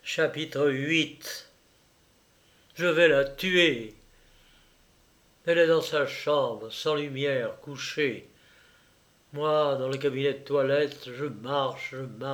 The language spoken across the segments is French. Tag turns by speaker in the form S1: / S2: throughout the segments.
S1: Chapitre 8. Je vais la tuer. Elle est dans sa chambre, sans lumière, couchée. Moi, dans le cabinet de toilette, je marche,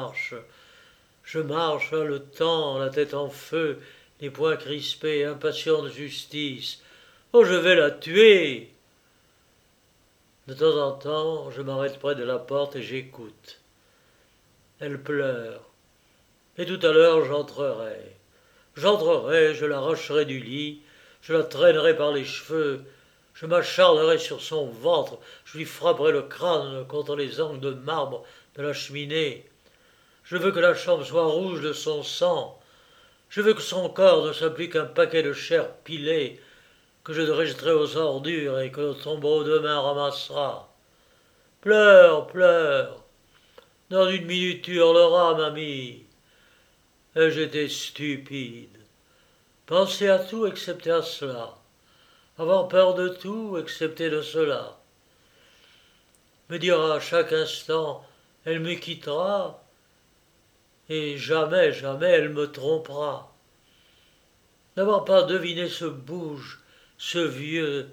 S1: le temps, la tête en feu, les poings crispés, impatient de justice. Oh, je vais la tuer. De temps en temps, je m'arrête près de la porte et j'écoute. Elle pleure. Et tout à l'heure, j'entrerai. Je l'arracherai du lit, je la traînerai par les cheveux, je m'acharnerai sur son ventre, je lui frapperai le crâne contre les angles de marbre de la cheminée. Je veux que la chambre soit rouge de son sang. Je veux que son corps ne soit plus qu'un paquet de chair pilée, que je jetterai aux ordures et que le tombereau demain ramassera. Pleure, pleure. Dans une minute tu hurleras, mamie. Et j'étais stupide. Penser à tout excepté à cela. Avoir peur de tout excepté de cela. Me dire à chaque instant, elle me quittera, et jamais, jamais elle me trompera. N'avoir pas deviné ce bouge, ce vieux,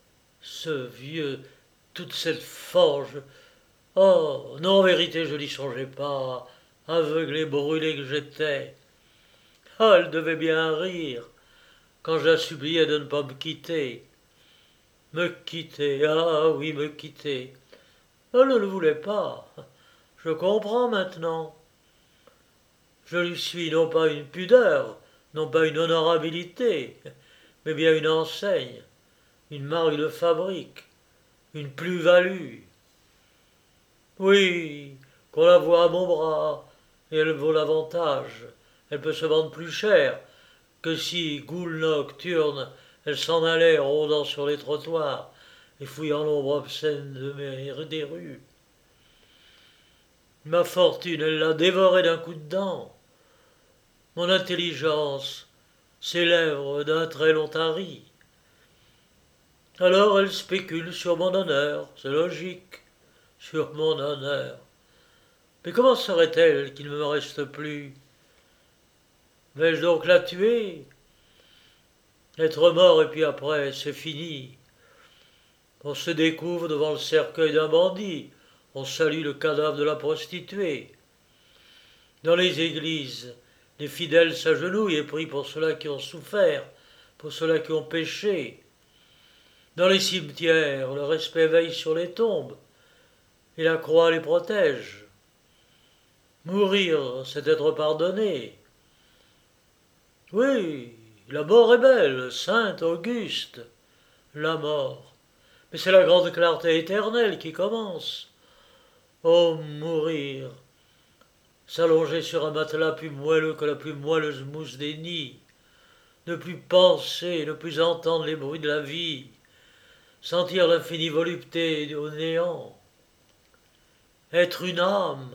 S1: toute cette forge. Oh, non, en vérité, je n'y songeais pas, aveuglé, brûlé que j'étais. Ah, elle devait bien rire quand je la suppliais de ne pas me quitter. Me quitter, ah oui, me quitter. Elle ne le voulait pas. Je comprends maintenant. Je lui suis non pas une pudeur, non pas une honorabilité, mais bien une enseigne, une marque de fabrique, une plus-value. Oui, qu'on la voit à mon bras, et elle vaut l'avantage. Elle peut se vendre plus cher que si, goule nocturne, elle s'en allait rôdant sur les trottoirs et fouillant l'ombre obscène des rues. Ma fortune, elle l'a dévorée d'un coup de dent. Mon intelligence, ses lèvres d'un très long tari. Alors elle spécule sur mon honneur, c'est logique, sur mon honneur. Mais comment serait-elle qu'il ne me reste plus? Vais-je donc la tuer? Être mort et puis après, c'est fini. On se découvre devant le cercueil d'un bandit, on salue le cadavre de la prostituée. Dans les églises, les fidèles s'agenouillent et prient pour ceux-là qui ont souffert, pour ceux-là qui ont péché. Dans les cimetières, le respect veille sur les tombes, et la croix les protège. Mourir, c'est être pardonné. Oui, la mort est belle, sainte, auguste, la mort. Mais c'est la grande clarté éternelle qui commence. Oh, mourir, s'allonger sur un matelas plus moelleux que la plus moelleuse mousse des nids, ne plus penser, ne plus entendre les bruits de la vie, sentir l'infinie volupté au néant, être une âme.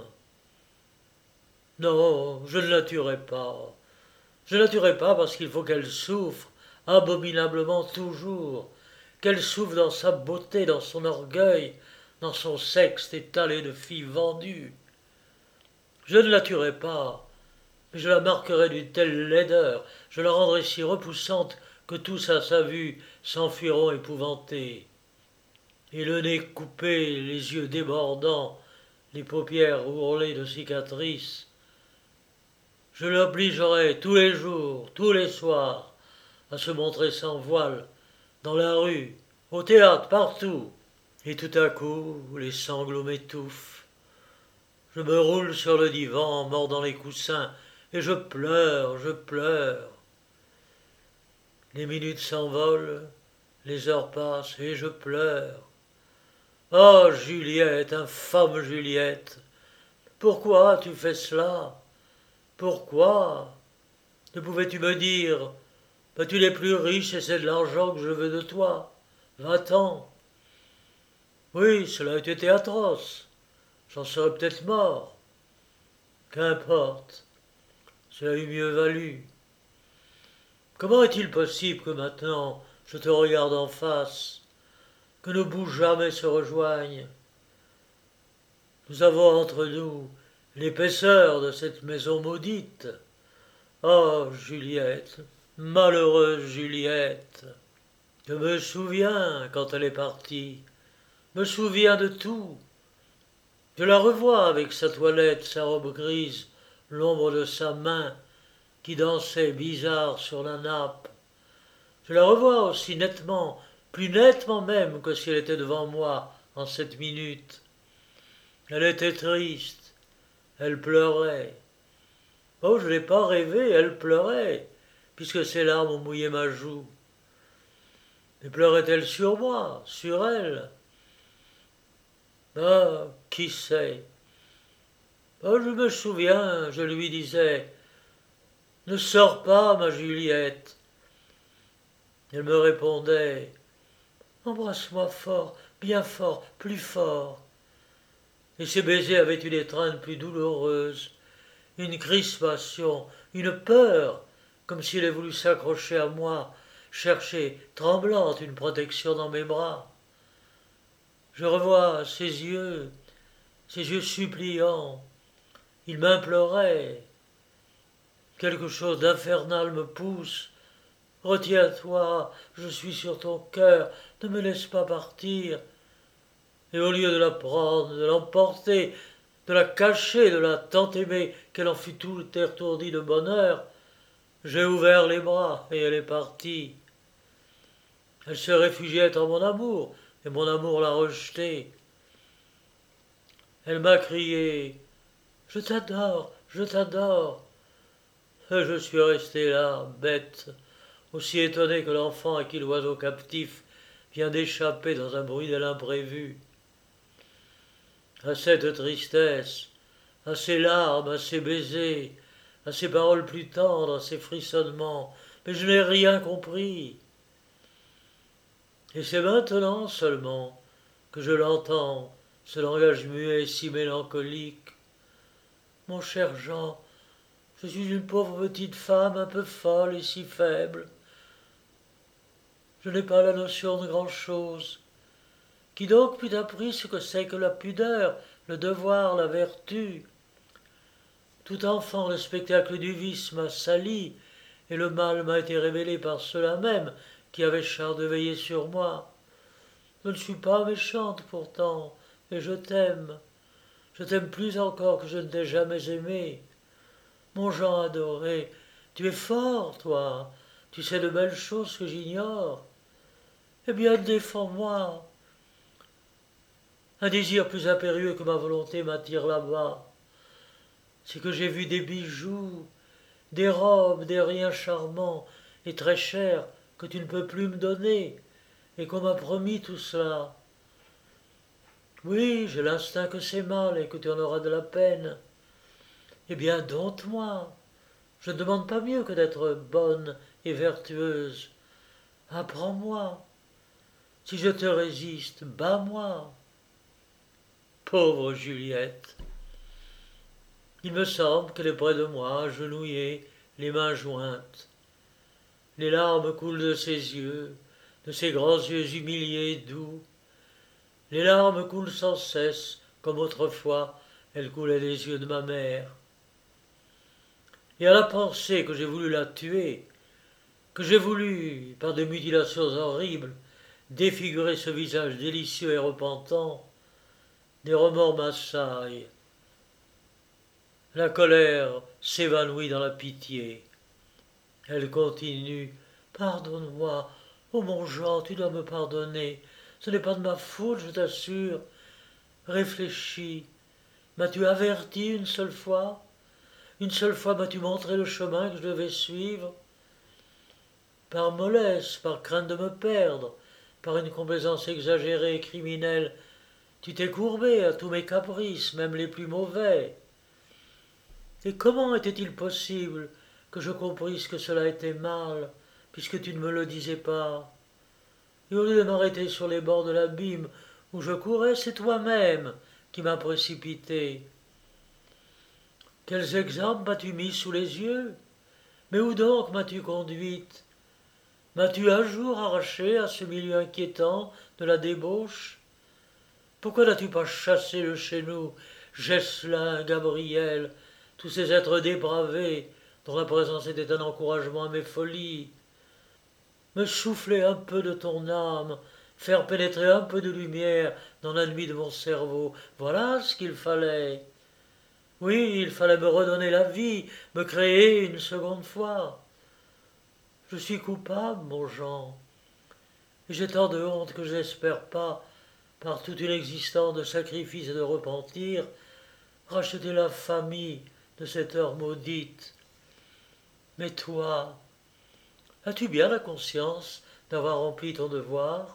S1: Non, je ne la tuerai pas. Je ne la tuerai pas parce qu'il faut qu'elle souffre, abominablement toujours, qu'elle souffre dans sa beauté, dans son orgueil, dans son sexe étalé de filles vendues. Je ne la tuerai pas, mais je la marquerai d'une telle laideur, je la rendrai si repoussante que tous à sa vue s'enfuiront épouvantés. Et le nez coupé, les yeux débordants, les paupières ourlées de cicatrices, je l'obligerai tous les jours, tous les soirs, à se montrer sans voile, dans la rue, au théâtre, partout. Et tout à coup, les sanglots m'étouffent. Je me roule sur le divan, mordant les coussins, et je pleure, je pleure. Les minutes s'envolent, les heures passent, et je pleure. Oh, Juliette, infâme Juliette, pourquoi as-tu fait cela? Pourquoi? Ne pouvais-tu me dire, bah, tu n'es plus riche et c'est de l'argent que je veux de toi. Va-t'en. Oui, cela a été atroce. J'en serais peut-être mort. Qu'importe. Cela eût mieux valu. Comment est-il possible que maintenant je te regarde en face, que nos bouts jamais se rejoignent? Nous avons entre nous l'épaisseur de cette maison maudite. Oh, Juliette, malheureuse Juliette. Je me souviens quand elle est partie, me souviens de tout. Je la revois avec sa toilette, sa robe grise, l'ombre de sa main qui dansait bizarre sur la nappe. Je la revois aussi nettement, plus nettement même que si elle était devant moi en cette minute. Elle était triste, elle pleurait. Oh, je n'ai pas rêvé, elle pleurait, puisque ses larmes ont mouillé ma joue. Mais pleurait-elle sur moi, sur elle? Ah, qui sait? Oh, je me souviens, je lui disais, ne sors pas, ma Juliette. Elle me répondait, embrasse-moi fort, bien fort, plus fort. Et ses baisers avaient une étreinte plus douloureuse, une crispation, une peur, comme s'il ait voulu s'accrocher à moi, chercher, tremblante, une protection dans mes bras. Je revois ses yeux suppliants. Il m'implorait. Quelque chose d'infernal me pousse. Retiens-toi, je suis sur ton cœur, ne me laisse pas partir. Et au lieu de la prendre, de l'emporter, de la cacher, de la tant aimer qu'elle en fut tout étourdie de bonheur, j'ai ouvert les bras et elle est partie. Elle se réfugiait en mon amour, et mon amour l'a rejetée. Elle m'a crié, je t'adore, je t'adore. Et je suis resté là, bête, aussi étonné que l'enfant à qui l'oiseau captif vient d'échapper dans un bruit de l'imprévu. À cette tristesse, à ces larmes, à ces baisers, à ces paroles plus tendres, à ces frissonnements, mais je n'ai rien compris. Et c'est maintenant seulement que je l'entends, ce langage muet si mélancolique. Mon cher Jean, je suis une pauvre petite femme un peu folle et si faible. Je n'ai pas la notion de grand-chose. Qui donc m'eût appris ce que c'est que la pudeur, le devoir, la vertu? Tout enfant, le spectacle du vice m'a sali, et le mal m'a été révélé par ceux-là même qui avaient charge de veiller sur moi. Je ne suis pas méchante pourtant, et je t'aime. Je t'aime plus encore que je ne t'ai jamais aimé. Mon Jean adoré, tu es fort, toi. Tu sais de belles choses que j'ignore. Eh bien, défends-moi. Un désir plus impérieux que ma volonté m'attire là-bas. C'est que j'ai vu des bijoux, des robes, des riens charmants et très chers que tu ne peux plus me donner, et qu'on m'a promis tout cela. Oui, j'ai l'instinct que c'est mal et que tu en auras de la peine. Eh bien, dompte-moi. Je ne demande pas mieux que d'être bonne et vertueuse. Apprends-moi. Si je te résiste, bats-moi. Pauvre Juliette. Il me semble qu'elle est près de moi, agenouillée, les mains jointes. Les larmes coulent de ses yeux, de ses grands yeux humiliés et doux. Les larmes coulent sans cesse, comme autrefois elles coulaient des yeux de ma mère. Et à la pensée que j'ai voulu la tuer, que j'ai voulu, par des mutilations horribles, défigurer ce visage délicieux et repentant, des remords m'assaillent. La colère s'évanouit dans la pitié. Elle continue. Pardonne-moi. Oh mon Jean, tu dois me pardonner. Ce n'est pas de ma faute, je t'assure. Réfléchis. M'as-tu averti une seule fois? Une seule fois m'as-tu montré le chemin que je devais suivre? Par mollesse, par crainte de me perdre, par une complaisance exagérée et criminelle, tu t'es courbé à tous mes caprices, même les plus mauvais. Et comment était-il possible que je comprisse que cela était mal, puisque tu ne me le disais pas? Et au lieu de m'arrêter sur les bords de l'abîme où je courais, c'est toi-même qui m'as précipité. Quels exemples m'as-tu mis sous les yeux? Mais où donc m'as-tu conduite? M'as-tu un jour arraché à ce milieu inquiétant de la débauche? Pourquoi n'as-tu pas chassé de chez nous Geslin, Gabriel, tous ces êtres dépravés dont la présence était un encouragement à mes folies. Me souffler un peu de ton âme, faire pénétrer un peu de lumière dans la nuit de mon cerveau, voilà ce qu'il fallait. Oui, il fallait me redonner la vie, me créer une seconde fois. Je suis coupable, mon Jean, et j'ai tant de honte que j'espère pas, par toute une existence de sacrifice et de repentir, racheter la famille de cette heure maudite. Mais toi, as-tu bien la conscience d'avoir rempli ton devoir?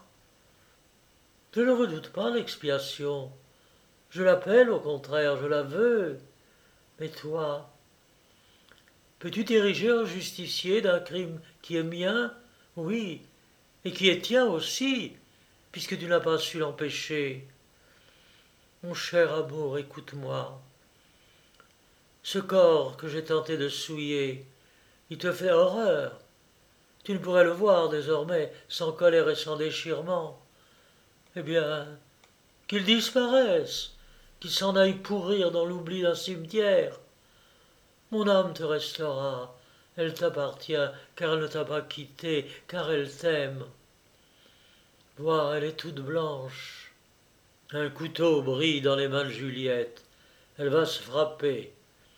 S1: Je ne redoute pas l'expiation. Je l'appelle, au contraire, je la veux. Mais toi, peux-tu t'ériger en justicier d'un crime qui est mien? Oui, et qui est tien aussi, puisque tu n'as pas su l'empêcher. Mon cher amour, écoute-moi. Ce corps que j'ai tenté de souiller, il te fait horreur. Tu ne pourrais le voir désormais sans colère et sans déchirement. Eh bien, qu'il disparaisse, qu'il s'en aille pourrir dans l'oubli d'un cimetière. Mon âme te restera, elle t'appartient, car elle ne t'a pas quitté, car elle t'aime. Vois, elle est toute blanche. Un couteau brille dans les mains de Juliette. Elle va se frapper.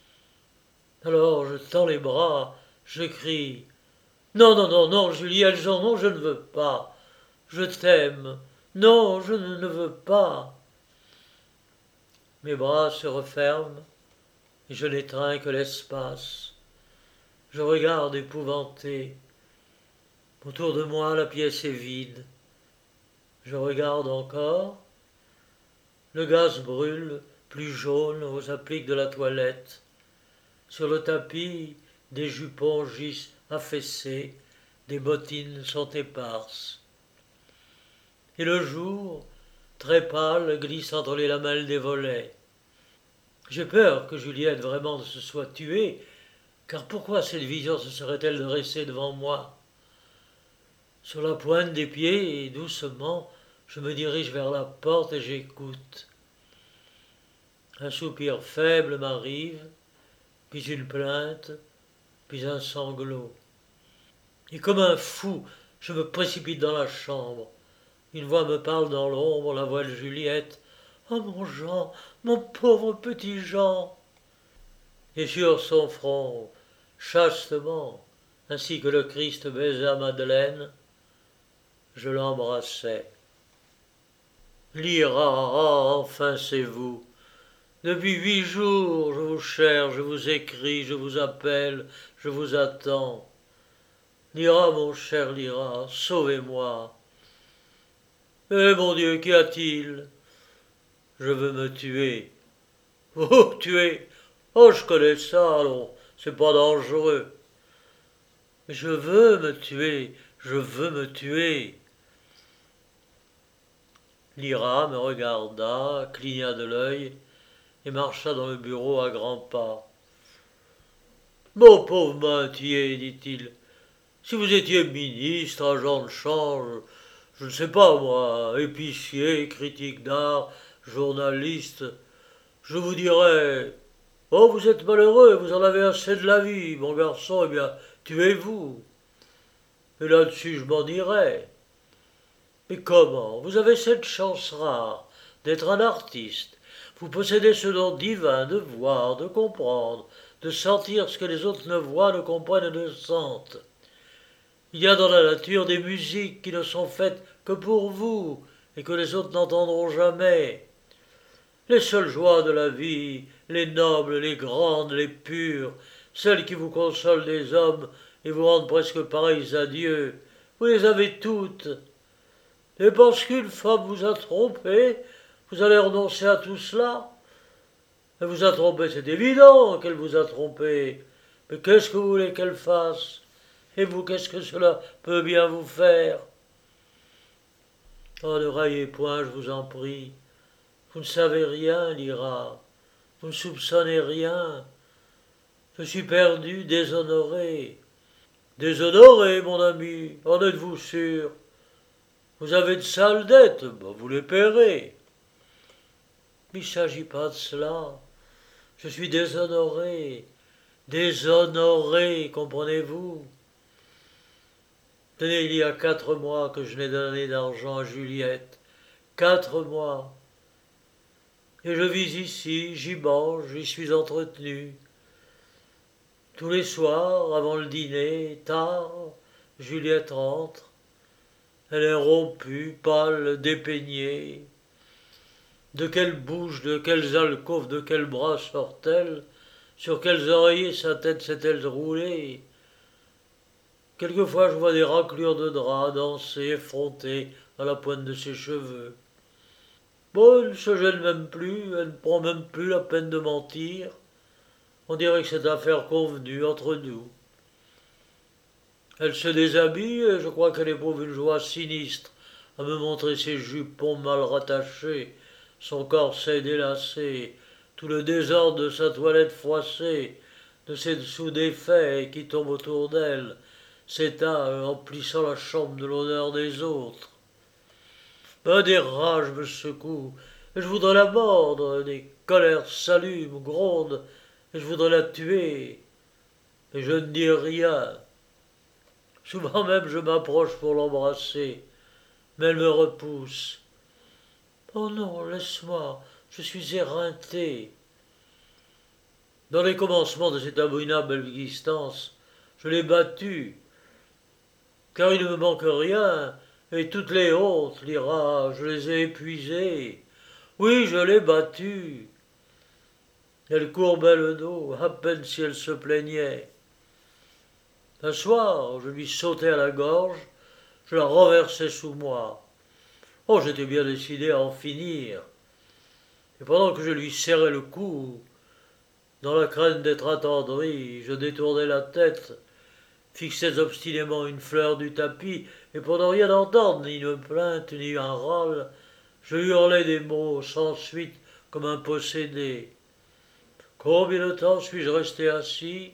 S1: Alors je tends les bras, je crie. Non, non, non, non, Juliette, Jean, non, je ne veux pas. Je t'aime. Non, je ne veux pas. Mes bras se referment et je n'étreins que l'espace. Je regarde épouvanté. Autour de moi, la pièce est vide. Je regarde encore. Le gaz brûle, plus jaune aux appliques de la toilette. Sur le tapis, des jupons gisent affaissés, des bottines sont éparses. Et le jour, très pâle, glisse entre les lamelles des volets. J'ai peur que Juliette vraiment se soit tuée, car pourquoi cette vision se serait-elle dressée devant moi? Sur la pointe des pieds, et doucement, je me dirige vers la porte et j'écoute. Un soupir faible m'arrive, puis une plainte, puis un sanglot. Et comme un fou, je me précipite dans la chambre. Une voix me parle dans l'ombre, la voix de Juliette. Oh mon Jean, mon pauvre petit Jean. Et sur son front, chastement, ainsi que le Christ baisa Madeleine, je l'embrassai. Lyra, ah, enfin c'est vous. Depuis 8 jours, je vous cherche, je vous écris, je vous appelle, je vous attends. Lyra, mon cher Lyra, sauvez-moi. Eh mon Dieu, qu'y a-t-il? Je veux me tuer. Oh, tuer? Oh, je connais ça, allons, c'est pas dangereux. Mais je veux me tuer, je veux me tuer. Lyra me regarda, cligna de l'œil et marcha dans le bureau à grands pas. Mon pauvre Maintier, dit-il, si vous étiez ministre, agent de change, je ne sais pas moi, épicier, critique d'art, journaliste, je vous dirais, oh, vous êtes malheureux, vous en avez assez de la vie, mon garçon, eh bien, tuez-vous. Et là-dessus, je m'en irais. Mais comment? Vous avez cette chance rare d'être un artiste. Vous possédez ce don divin de voir, de comprendre, de sentir ce que les autres ne voient, ne comprennent et ne sentent. Il y a dans la nature des musiques qui ne sont faites que pour vous et que les autres n'entendront jamais. Les seules joies de la vie, les nobles, les grandes, les pures, celles qui vous consolent des hommes et vous rendent presque pareils à Dieu, vous les avez toutes. Et parce qu'une femme vous a trompé, vous allez renoncer à tout cela? Elle vous a trompé, c'est évident qu'elle vous a trompé. Mais qu'est-ce que vous voulez qu'elle fasse? Et vous, qu'est-ce que cela peut bien vous faire? Oh, ne raillez point, je vous en prie. Vous ne savez rien, Lyra. Vous ne soupçonnez rien. Je suis perdu, déshonoré. Déshonoré, mon ami, en êtes-vous sûr? Vous avez de sales dettes, ben vous les paierez. Il ne s'agit pas de cela. Je suis déshonoré. déshonoré, comprenez-vous? Tenez, il y a 4 mois que je n'ai donné d'argent à Juliette. 4 mois. Et je vis ici, j'y mange, j'y suis entretenu. Tous les soirs, avant le dîner, tard, Juliette rentre. Elle est rompue, pâle, dépeignée. De quelle bouche, de quelles alcôves, de quels bras sort-elle? Sur quels oreillers sa tête s'est-elle roulée? Quelquefois je vois des raclures de drap danser, effrontées à la pointe de ses cheveux. Bon, elle ne se gêne même plus, elle ne prend même plus la peine de mentir. On dirait que c'est affaire convenue entre nous. Elle se déshabille et je crois qu'elle éprouve une joie sinistre à me montrer ses jupons mal rattachés, son corset délacé, tout le désordre de sa toilette froissée, de ses dessous défaits qui tombent autour d'elle, s'étale emplissant la chambre de l'odeur des autres. Ben, des rages me secouent, et je voudrais la mordre, des colères s'allument, grondent, et je voudrais la tuer, et je ne dis rien. Souvent même je m'approche pour l'embrasser, mais elle me repousse. Oh non, laisse-moi, je suis éreinté. Dans les commencements de cette abominable existence, je l'ai battue, car il ne me manque rien, et toutes les hontes, les rages, je les ai épuisées. Oui, je l'ai battue. Elle courbait le dos, à peine si elle se plaignait. Un soir, je lui sautai à la gorge, je la renversai sous moi. Oh, j'étais bien décidé à en finir. Et pendant que je lui serrais le cou, dans la crainte d'être attendri, je détournais la tête, fixais obstinément une fleur du tapis, et pour ne rien entendre, ni une plainte, ni un râle, je hurlais des mots sans suite comme un possédé. Combien de temps suis-je resté assis?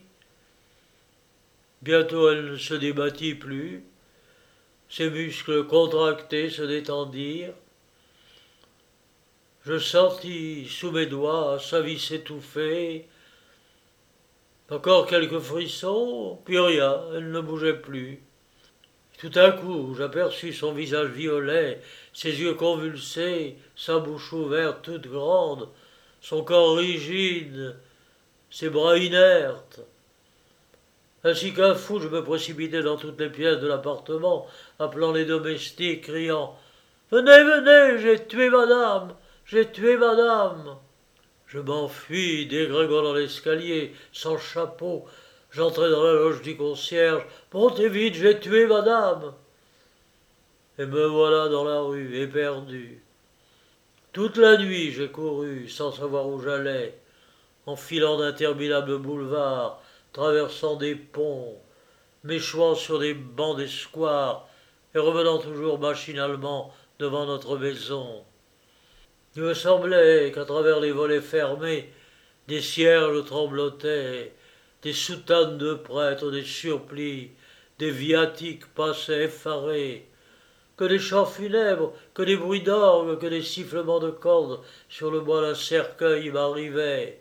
S1: Bientôt elle ne se débattit plus, ses muscles contractés se détendirent. Je sentis sous mes doigts sa vie s'étouffer. Encore quelques frissons, puis rien, elle ne bougeait plus. Tout à coup, j'aperçus son visage violet, ses yeux convulsés, sa bouche ouverte toute grande, son corps rigide, ses bras inertes. Ainsi qu'un fou, je me précipitai dans toutes les pièces de l'appartement, appelant les domestiques, criant « Venez, venez, j'ai tué madame, j'ai tué madame !» Je m'enfuis, dégringant l'escalier, sans chapeau. J'entrai dans la loge du concierge. Montez vite, j'ai tué madame. Et me voilà dans la rue, éperdu. Toute la nuit j'ai couru, sans savoir où j'allais, enfilant d'interminables boulevards, traversant des ponts, m'échouant sur des bancs des squares, et revenant toujours machinalement devant notre maison. Il me semblait qu'à travers les volets fermés, des cierges tremblotaient, des soutanes de prêtres, des surplis, des viatiques passaient effarés, que des chants funèbres, que des bruits d'orgue, que des sifflements de cordes sur le bois d'un cercueil m'arrivaient.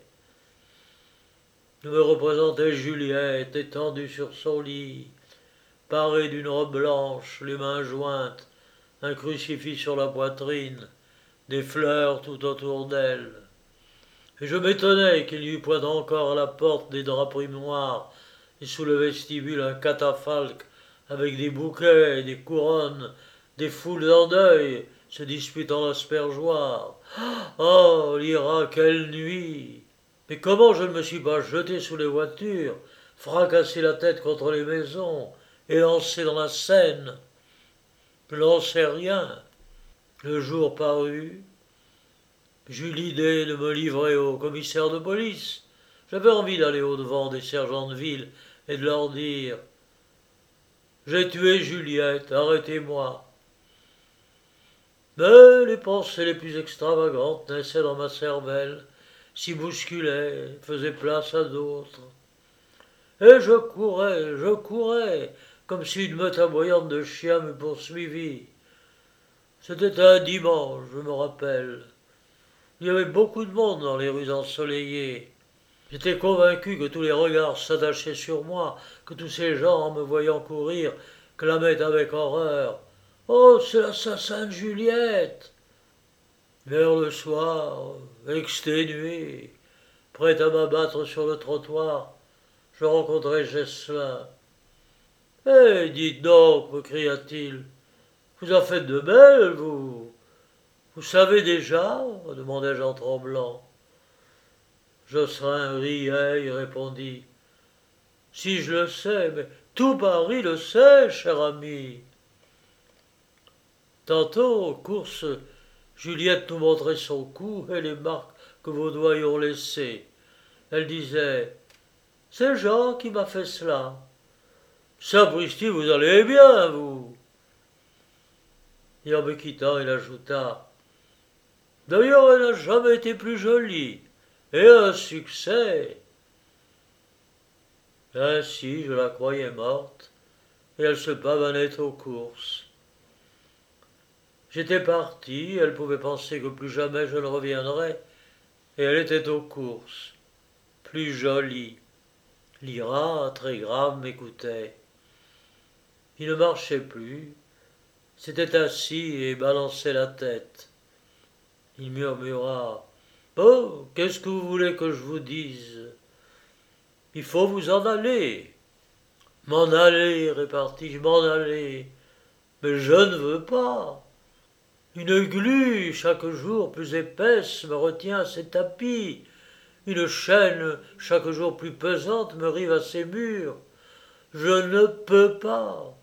S1: Je me représentais Juliette étendue sur son lit, parée d'une robe blanche, les mains jointes, un crucifix sur la poitrine, des fleurs tout autour d'elle. Et je m'étonnais qu'il n'y eût point encore à la porte des draperies noires, et sous le vestibule un catafalque avec des bouquets, des couronnes, des foules en deuil, se disputant l'aspergeoir. Oh, l'Irak, quelle nuit! Mais comment je ne me suis pas jeté sous les voitures, fracassé la tête contre les maisons, et lancé dans la Seine? Je n'en sais rien. Le jour parut. J'eus l'idée de me livrer au commissaire de police. J'avais envie d'aller au-devant des sergents de ville et de leur dire « J'ai tué Juliette, arrêtez-moi ». Mais les pensées les plus extravagantes naissaient dans ma cervelle, s'y bousculaient, faisaient place à d'autres. Et je courais, comme si une meute aboyante de chiens me poursuivit. C'était un dimanche, je me rappelle. Il y avait beaucoup de monde dans les rues ensoleillées. J'étais convaincu que tous les regards s'attachaient sur moi, que tous ces gens, en me voyant courir, clamaient avec horreur. Oh, c'est l'assassin de Juliette! Vers le soir, exténué, prêt à m'abattre sur le trottoir, je rencontrai Ghislain. Eh, dites donc, me cria-t-il, vous en faites de belles, vous. Vous savez déjà demandai-je en tremblant. Josselin riait et répondit. Si je le sais, mais tout Paris le sait, cher ami. Tantôt, aux courses, Juliette nous montrait son cou et les marques que vos doigts y ont laissées. Elle disait. C'est Jean qui m'a fait cela. Sapristi, vous allez bien, vous. Et en me quittant, il ajouta. D'ailleurs, elle n'a jamais été plus jolie. Et un succès. Ainsi, je la croyais morte, et elle se pavanait aux courses. J'étais parti, elle pouvait penser que plus jamais je ne reviendrais, et elle était aux courses, plus jolie. Lyra, très grave, m'écoutait. Il ne marchait plus, s'était assis et balançait la tête. Il murmura. Oh, qu'est-ce que vous voulez que je vous dise? Il faut vous en aller. M'en aller, répartis-je, m'en aller. Mais je ne veux pas. Une glu, chaque jour plus épaisse, me retient à ses tapis. Une chaîne, chaque jour plus pesante, me rive à ses murs. Je ne peux pas.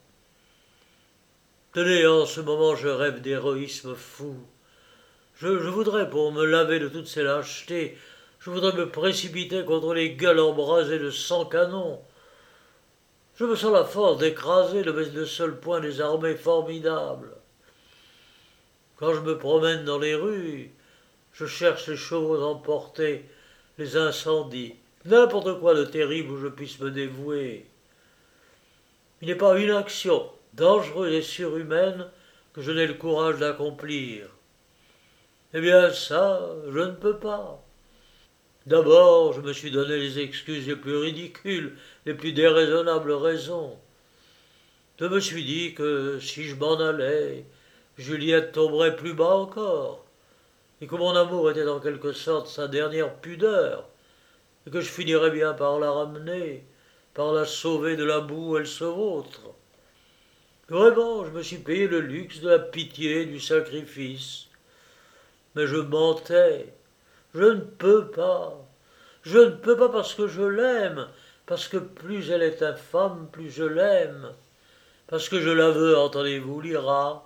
S1: Tenez, en ce moment, je rêve d'héroïsme fou. Je voudrais, pour me laver de toutes ces lâchetés, je voudrais me précipiter contre les gueules embrasées de 100 canons. Je me sens la force d'écraser le seul point des armées formidables. Quand je me promène dans les rues, je cherche les chevaux emportés, les incendies, n'importe quoi de terrible où je puisse me dévouer. Il n'est pas une action dangereuse et surhumaine que je n'ai le courage d'accomplir. Eh bien ça, je ne peux pas. D'abord, je me suis donné les excuses les plus ridicules, les plus déraisonnables raisons. Je me suis dit que si je m'en allais, Juliette tomberait plus bas encore, et que mon amour était en quelque sorte sa dernière pudeur, et que je finirais bien par la ramener, par la sauver de la boue où elle se vautre. Vraiment, je me suis payé le luxe de la pitié et du sacrifice. Mais je mentais. Je ne peux pas. Je ne peux pas parce que je l'aime, parce que plus elle est infâme, plus je l'aime, parce que je la veux, entendez-vous, Lyra.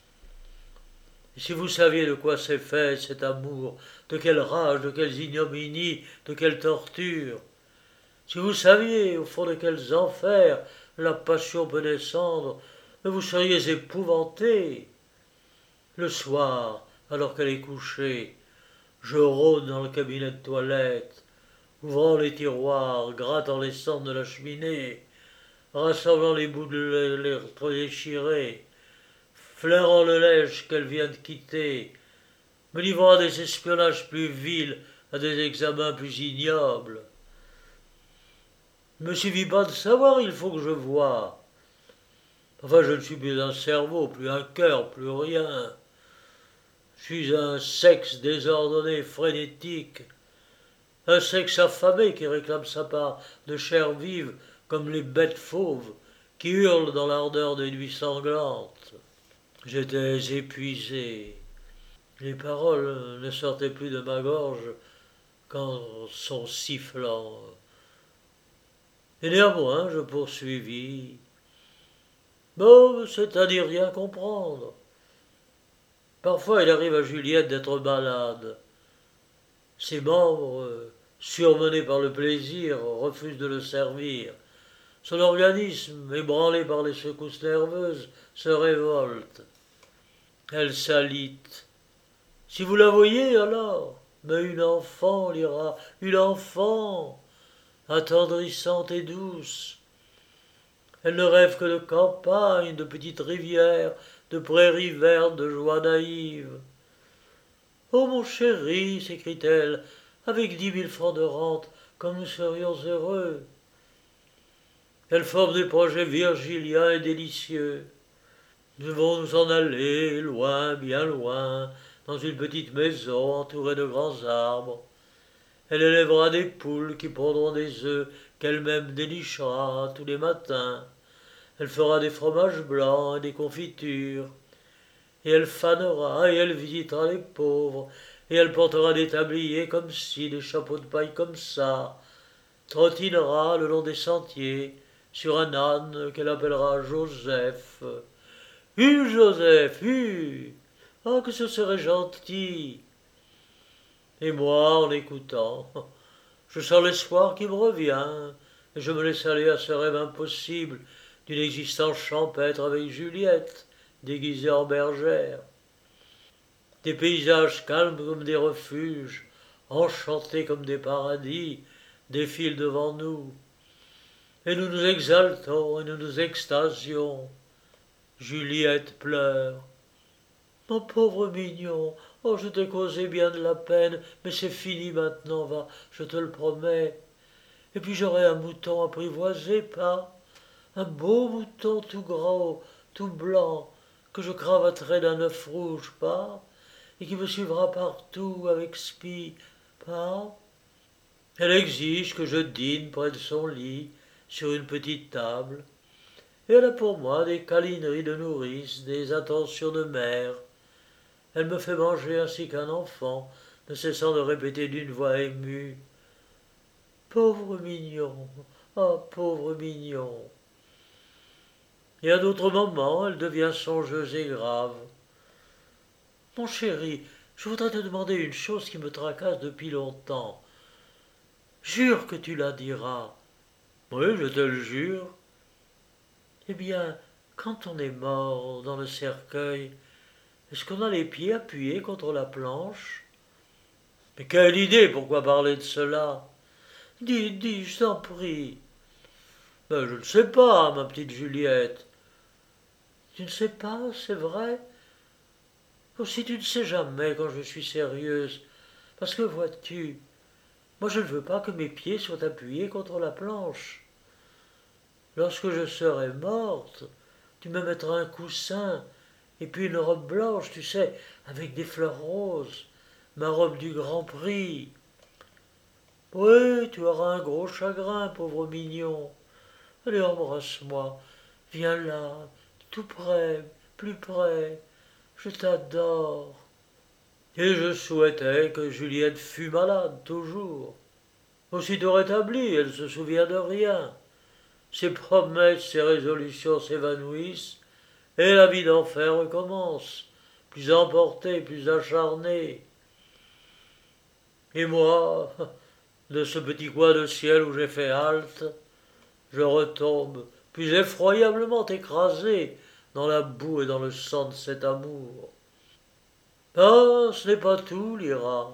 S1: Et si vous saviez de quoi c'est fait cet amour, de quelle rage, de quelles ignominies, de quelles tortures, si vous saviez au fond de quels enfers la passion peut descendre, vous seriez épouvanté. Le soir, alors qu'elle est couchée, je rôde dans le cabinet de toilette, ouvrant les tiroirs, grattant les cendres de la cheminée, rassemblant les bouts de lettres déchirées, flairant le linge qu'elle vient de quitter, me livrant à des espionnages plus vils, à des examens plus ignobles. Il ne me suffit pas de savoir, il faut que je voie. Enfin, je ne suis plus un cerveau, plus un cœur, plus rien. Je suis un sexe désordonné, frénétique, un sexe affamé qui réclame sa part de chair vive comme les bêtes fauves qui hurlent dans l'ardeur des nuits sanglantes. J'étais épuisé. Les paroles ne sortaient plus de ma gorge qu'en son sifflant. Et néanmoins, je poursuivis. Bon, c'est-à-dire rien comprendre. Parfois, il arrive à Juliette d'être malade. Ses membres, surmenés par le plaisir, refusent de le servir. Son organisme, ébranlé par les secousses nerveuses, se révolte. Elle s'alite. Si vous la voyez alors, mais une enfant, Lyra, une enfant, attendrissante et douce. Elle ne rêve que de campagne, de petites rivières, de prairies vertes, de joie naïve. Oh mon chéri, s'écrie-t-elle, avec 10 000 francs de rente, comme nous serions heureux. Elle forme des projets virgiliens et délicieux. Nous devons nous en aller, loin, bien loin, dans une petite maison entourée de grands arbres. Elle élèvera des poules qui pondront des œufs qu'elle-même dénichera tous les matins. Elle fera des fromages blancs et des confitures. Et elle fanera et elle visitera les pauvres. Et elle portera des tabliers comme ci, des chapeaux de paille comme ça. Trottinera le long des sentiers sur un âne qu'elle appellera Joseph. Joseph, ah, que ce serait gentil. Et moi, en écoutant, je sens l'espoir qui me revient, et je me laisse aller à ce rêve impossible d'une existence champêtre avec Juliette, déguisée en bergère. Des paysages calmes comme des refuges, enchantés comme des paradis, défilent devant nous, et nous nous exaltons et nous nous extasions. Juliette pleure. Mon pauvre mignon, oh, je t'ai causé bien de la peine, mais c'est fini maintenant, va, je te le promets. Et puis j'aurai un mouton apprivoisé, pas un beau mouton tout gros, tout blanc, que je cravaterai d'un œuf rouge, pas, et qui me suivra partout avec spi, pas. Elle exige que je dîne près de son lit, sur une petite table, et elle a pour moi des câlineries de nourrice, des attentions de mère. Elle me fait manger ainsi qu'un enfant, ne cessant de répéter d'une voix émue: pauvre mignon, ah, pauvre mignon. Et à d'autres moments, elle devient songeuse et grave. Mon chéri, je voudrais te demander une chose qui me tracasse depuis longtemps. Jure que tu la diras. Oui, je te le jure. Eh bien, quand on est mort dans le cercueil, est-ce qu'on a les pieds appuyés contre la planche? Mais quelle idée, pourquoi parler de cela? Dis, je t'en prie. Ben, je ne sais pas, ma petite Juliette. Tu ne sais pas, c'est vrai? Aussi tu ne sais jamais quand je suis sérieuse. Parce que vois-tu, moi je ne veux pas que mes pieds soient appuyés contre la planche. Lorsque je serai morte, tu me mettras un coussin et puis une robe blanche, tu sais, avec des fleurs roses, ma robe du Grand Prix. Oui, tu auras un gros chagrin, pauvre mignon. Allez, embrasse-moi. Viens là, tout près, plus près. Je t'adore. Et je souhaitais que Juliette fût malade, toujours. Aussitôt rétablie, elle se souvient de rien. Ses promesses, ses résolutions s'évanouissent, et la vie d'enfer recommence, plus emportée, plus acharnée. Et moi, de ce petit coin de ciel où j'ai fait halte, je retombe, plus effroyablement écrasé dans la boue et dans le sang de cet amour. Ah, ce n'est pas tout, Lyra.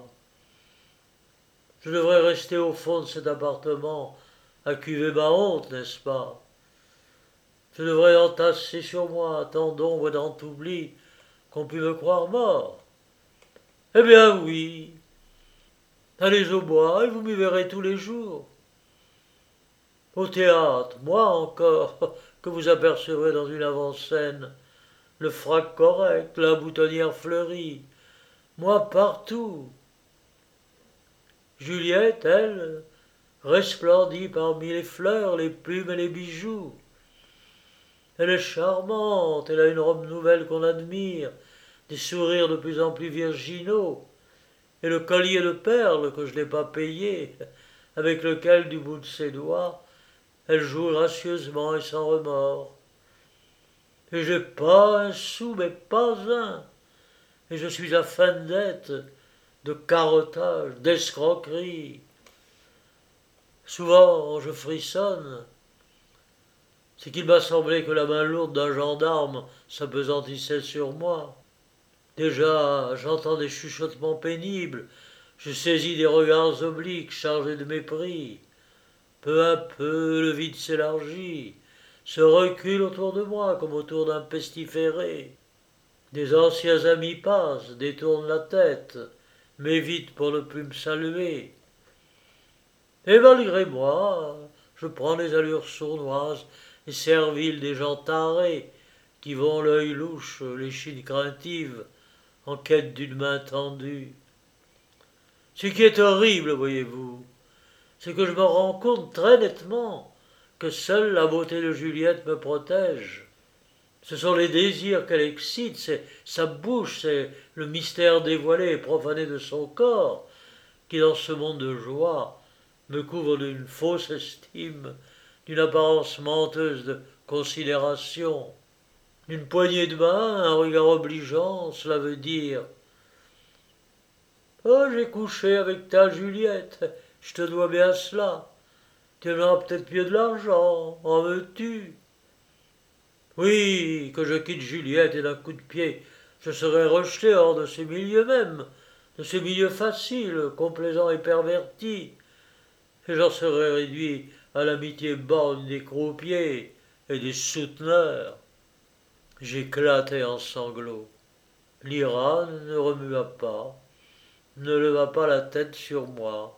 S1: Je devrais rester au fond de cet appartement, à cuver ma honte, n'est-ce pas? Je devrais entasser sur moi tant d'ombre et tant d'oubli qu'on pût me croire mort. Eh bien oui, allez au bois et vous m'y verrez tous les jours. Au théâtre, moi encore, que vous apercevrez dans une avant-scène, le frac correct, la boutonnière fleurie, moi partout. Juliette, elle, resplendit parmi les fleurs, les plumes et les bijoux. Elle est charmante, elle a une robe nouvelle qu'on admire, des sourires de plus en plus virginaux, et le collier de perles que je n'ai pas payé, avec lequel, du bout de ses doigts, elle joue gracieusement et sans remords. Et j'ai pas un sou, mais pas un, et je suis à fin de dette, de carottage, d'escroquerie. Souvent je frissonne, c'est qu'il m'a semblé que la main lourde d'un gendarme s'apesantissait sur moi. Déjà, j'entends des chuchotements pénibles, je saisis des regards obliques chargés de mépris. Peu à peu, le vide s'élargit, se recule autour de moi comme autour d'un pestiféré. Des anciens amis passent, détournent la tête, m'évitent pour ne plus me saluer. Et malgré moi, je prends les allures sournoises et serviles des gens tarés qui vont l'œil louche, l'échine craintive, en quête d'une main tendue. Ce qui est horrible, voyez-vous, c'est que je me rends compte très nettement que seule la beauté de Juliette me protège. Ce sont les désirs qu'elle excite, c'est sa bouche, c'est le mystère dévoilé et profané de son corps qui, dans ce monde de joie, me couvre d'une fausse estime, d'une apparence menteuse de considération. Une poignée de main, un regard obligeant, cela veut dire oh, j'ai couché avec ta Juliette, je te dois bien cela. Tu auras peut-être mieux de l'argent, en veux-tu? Oui, que je quitte Juliette et d'un coup de pied, je serai rejeté hors de ces milieux même, de ces milieux faciles, complaisants et pervertis, et j'en serai réduit à l'amitié borgne des croupiers et des souteneurs. J'éclatai en sanglots. Lyra ne remua pas, ne leva pas la tête sur moi.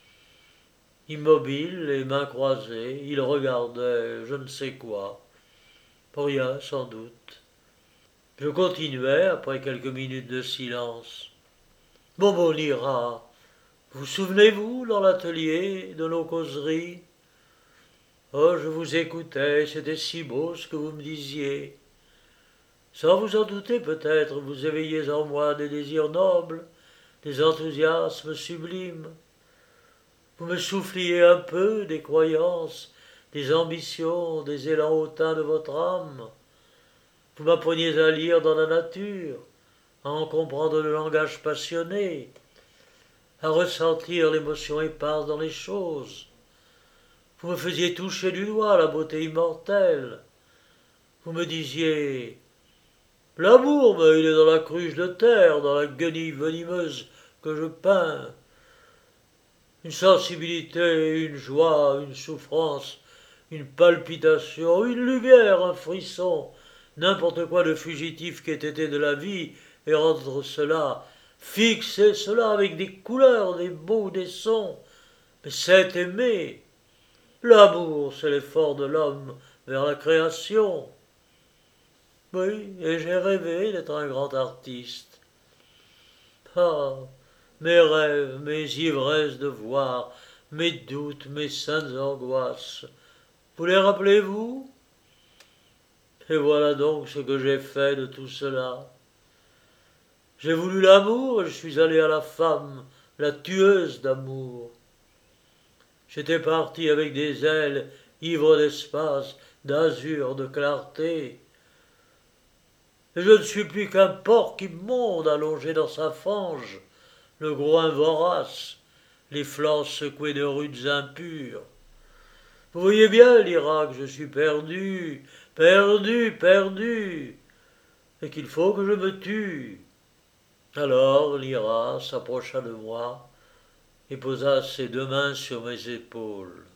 S1: Immobile, les mains croisées, il regardait je ne sais quoi. Rien, sans doute. Je continuai après quelques minutes de silence. Bon, Lyra, vous souvenez-vous dans l'atelier de nos causeries? Oh, je vous écoutais, c'était si beau ce que vous me disiez. Sans vous en douter peut-être, vous éveillez en moi des désirs nobles, des enthousiasmes sublimes. Vous me souffliez un peu des croyances, des ambitions, des élans hautains de votre âme. Vous m'appreniez à lire dans la nature, à en comprendre le langage passionné, à ressentir l'émotion éparse dans les choses. Vous me faisiez toucher du doigt la beauté immortelle. Vous me disiez l'amour, mais il est dans la cruche de terre, dans la guenille venimeuse que je peins. Une sensibilité, une joie, une souffrance, une palpitation, une lumière, un frisson, n'importe quoi de fugitif qui ait été de la vie, et rendre cela, fixer cela avec des couleurs, des mots, des sons. Mais c'est aimer. L'amour, c'est l'effort de l'homme vers la création. Oui, et j'ai rêvé d'être un grand artiste. Ah, mes rêves, mes ivresses de voir, mes doutes, mes saintes angoisses. Vous les rappelez-vous? Et voilà donc ce que j'ai fait de tout cela. J'ai voulu l'amour et je suis allé à la femme, la tueuse d'amour. J'étais parti avec des ailes ivres d'espace, d'azur, de clarté. Et je ne suis plus qu'un porc immonde allongé dans sa fange, le groin vorace, les flancs secoués de rudes impures. Vous voyez bien, Lyra, que je suis perdu, perdu, perdu, et qu'il faut que je me tue. Alors Lyra s'approcha de moi et posa ses deux mains sur mes épaules.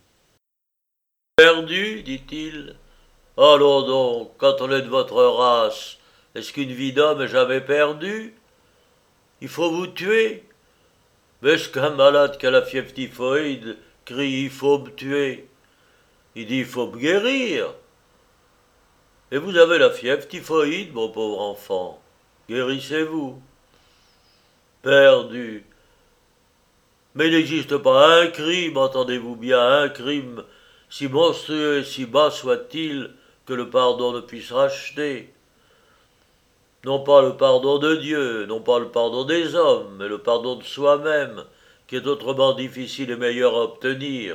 S1: Perdu, dit-il. Allons donc, quand on est de votre race, est-ce qu'une vie d'homme est jamais perdue? Il faut vous tuer. Mais est-ce qu'un malade qui a la fièvre typhoïde crie il faut me tuer? Il dit il faut me guérir. Et vous avez la fièvre typhoïde, mon pauvre enfant. Guérissez-vous. Perdu. Mais il n'existe pas un crime, entendez-vous bien, un crime, si monstrueux et si bas soit-il, que le pardon ne puisse racheter. Non pas le pardon de Dieu, non pas le pardon des hommes, mais le pardon de soi-même, qui est autrement difficile et meilleur à obtenir.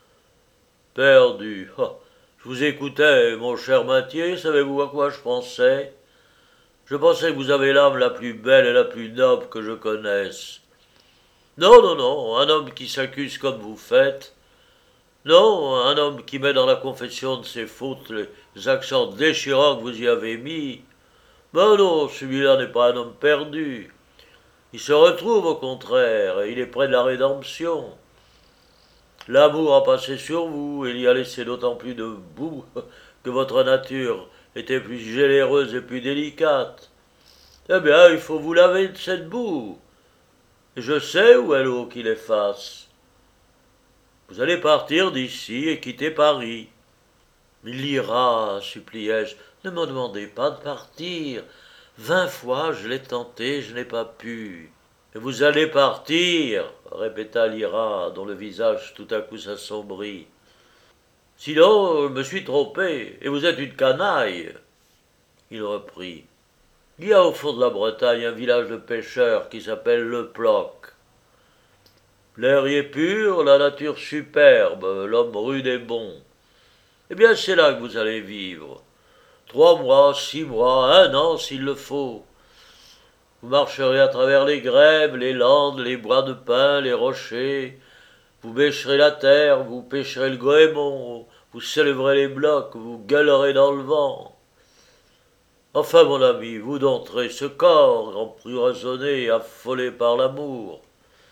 S1: Perdu. Oh, je vous écoutais, mon cher Mathieu, savez-vous à quoi je pensais? Je pensais que vous avez l'âme la plus belle et la plus noble que je connaisse. Non, non, non, un homme qui s'accuse comme vous faites. Non, un homme qui met dans la confession de ses fautes les accents déchirants que vous y avez mis. Ben non, celui-là n'est pas un homme perdu. Il se retrouve au contraire, et il est près de la rédemption. L'amour a passé sur vous, et il y a laissé d'autant plus de boue que votre nature était plus généreuse et plus délicate. Eh bien, il faut vous laver de cette boue. Et je sais où est l'eau qui l'efface.
S2: Vous allez partir d'ici et quitter Paris. Il ira, suppliai-je, ne me demandez pas de partir. 20 fois je l'ai tenté, je n'ai pas pu. Et vous allez partir, répéta Lyra, dont le visage tout à coup s'assombrit. Sinon, je me suis trompé, et vous êtes une canaille. Il reprit. Il y a au fond de la Bretagne un village de pêcheurs qui s'appelle Le Ploc. L'air y est pur, la nature superbe, l'homme rude et bon. Eh bien, c'est là que vous allez vivre. 3 mois, 6 mois, un an s'il le faut. Vous marcherez à travers les grèves, les landes, les bois de pin, les rochers. Vous bêcherez la terre, vous pêcherez le goémon, vous soulèverez les blocs, vous gueulerez dans le vent. Enfin, mon ami, vous d'entrer ce corps, empoisonné et affolé par l'amour.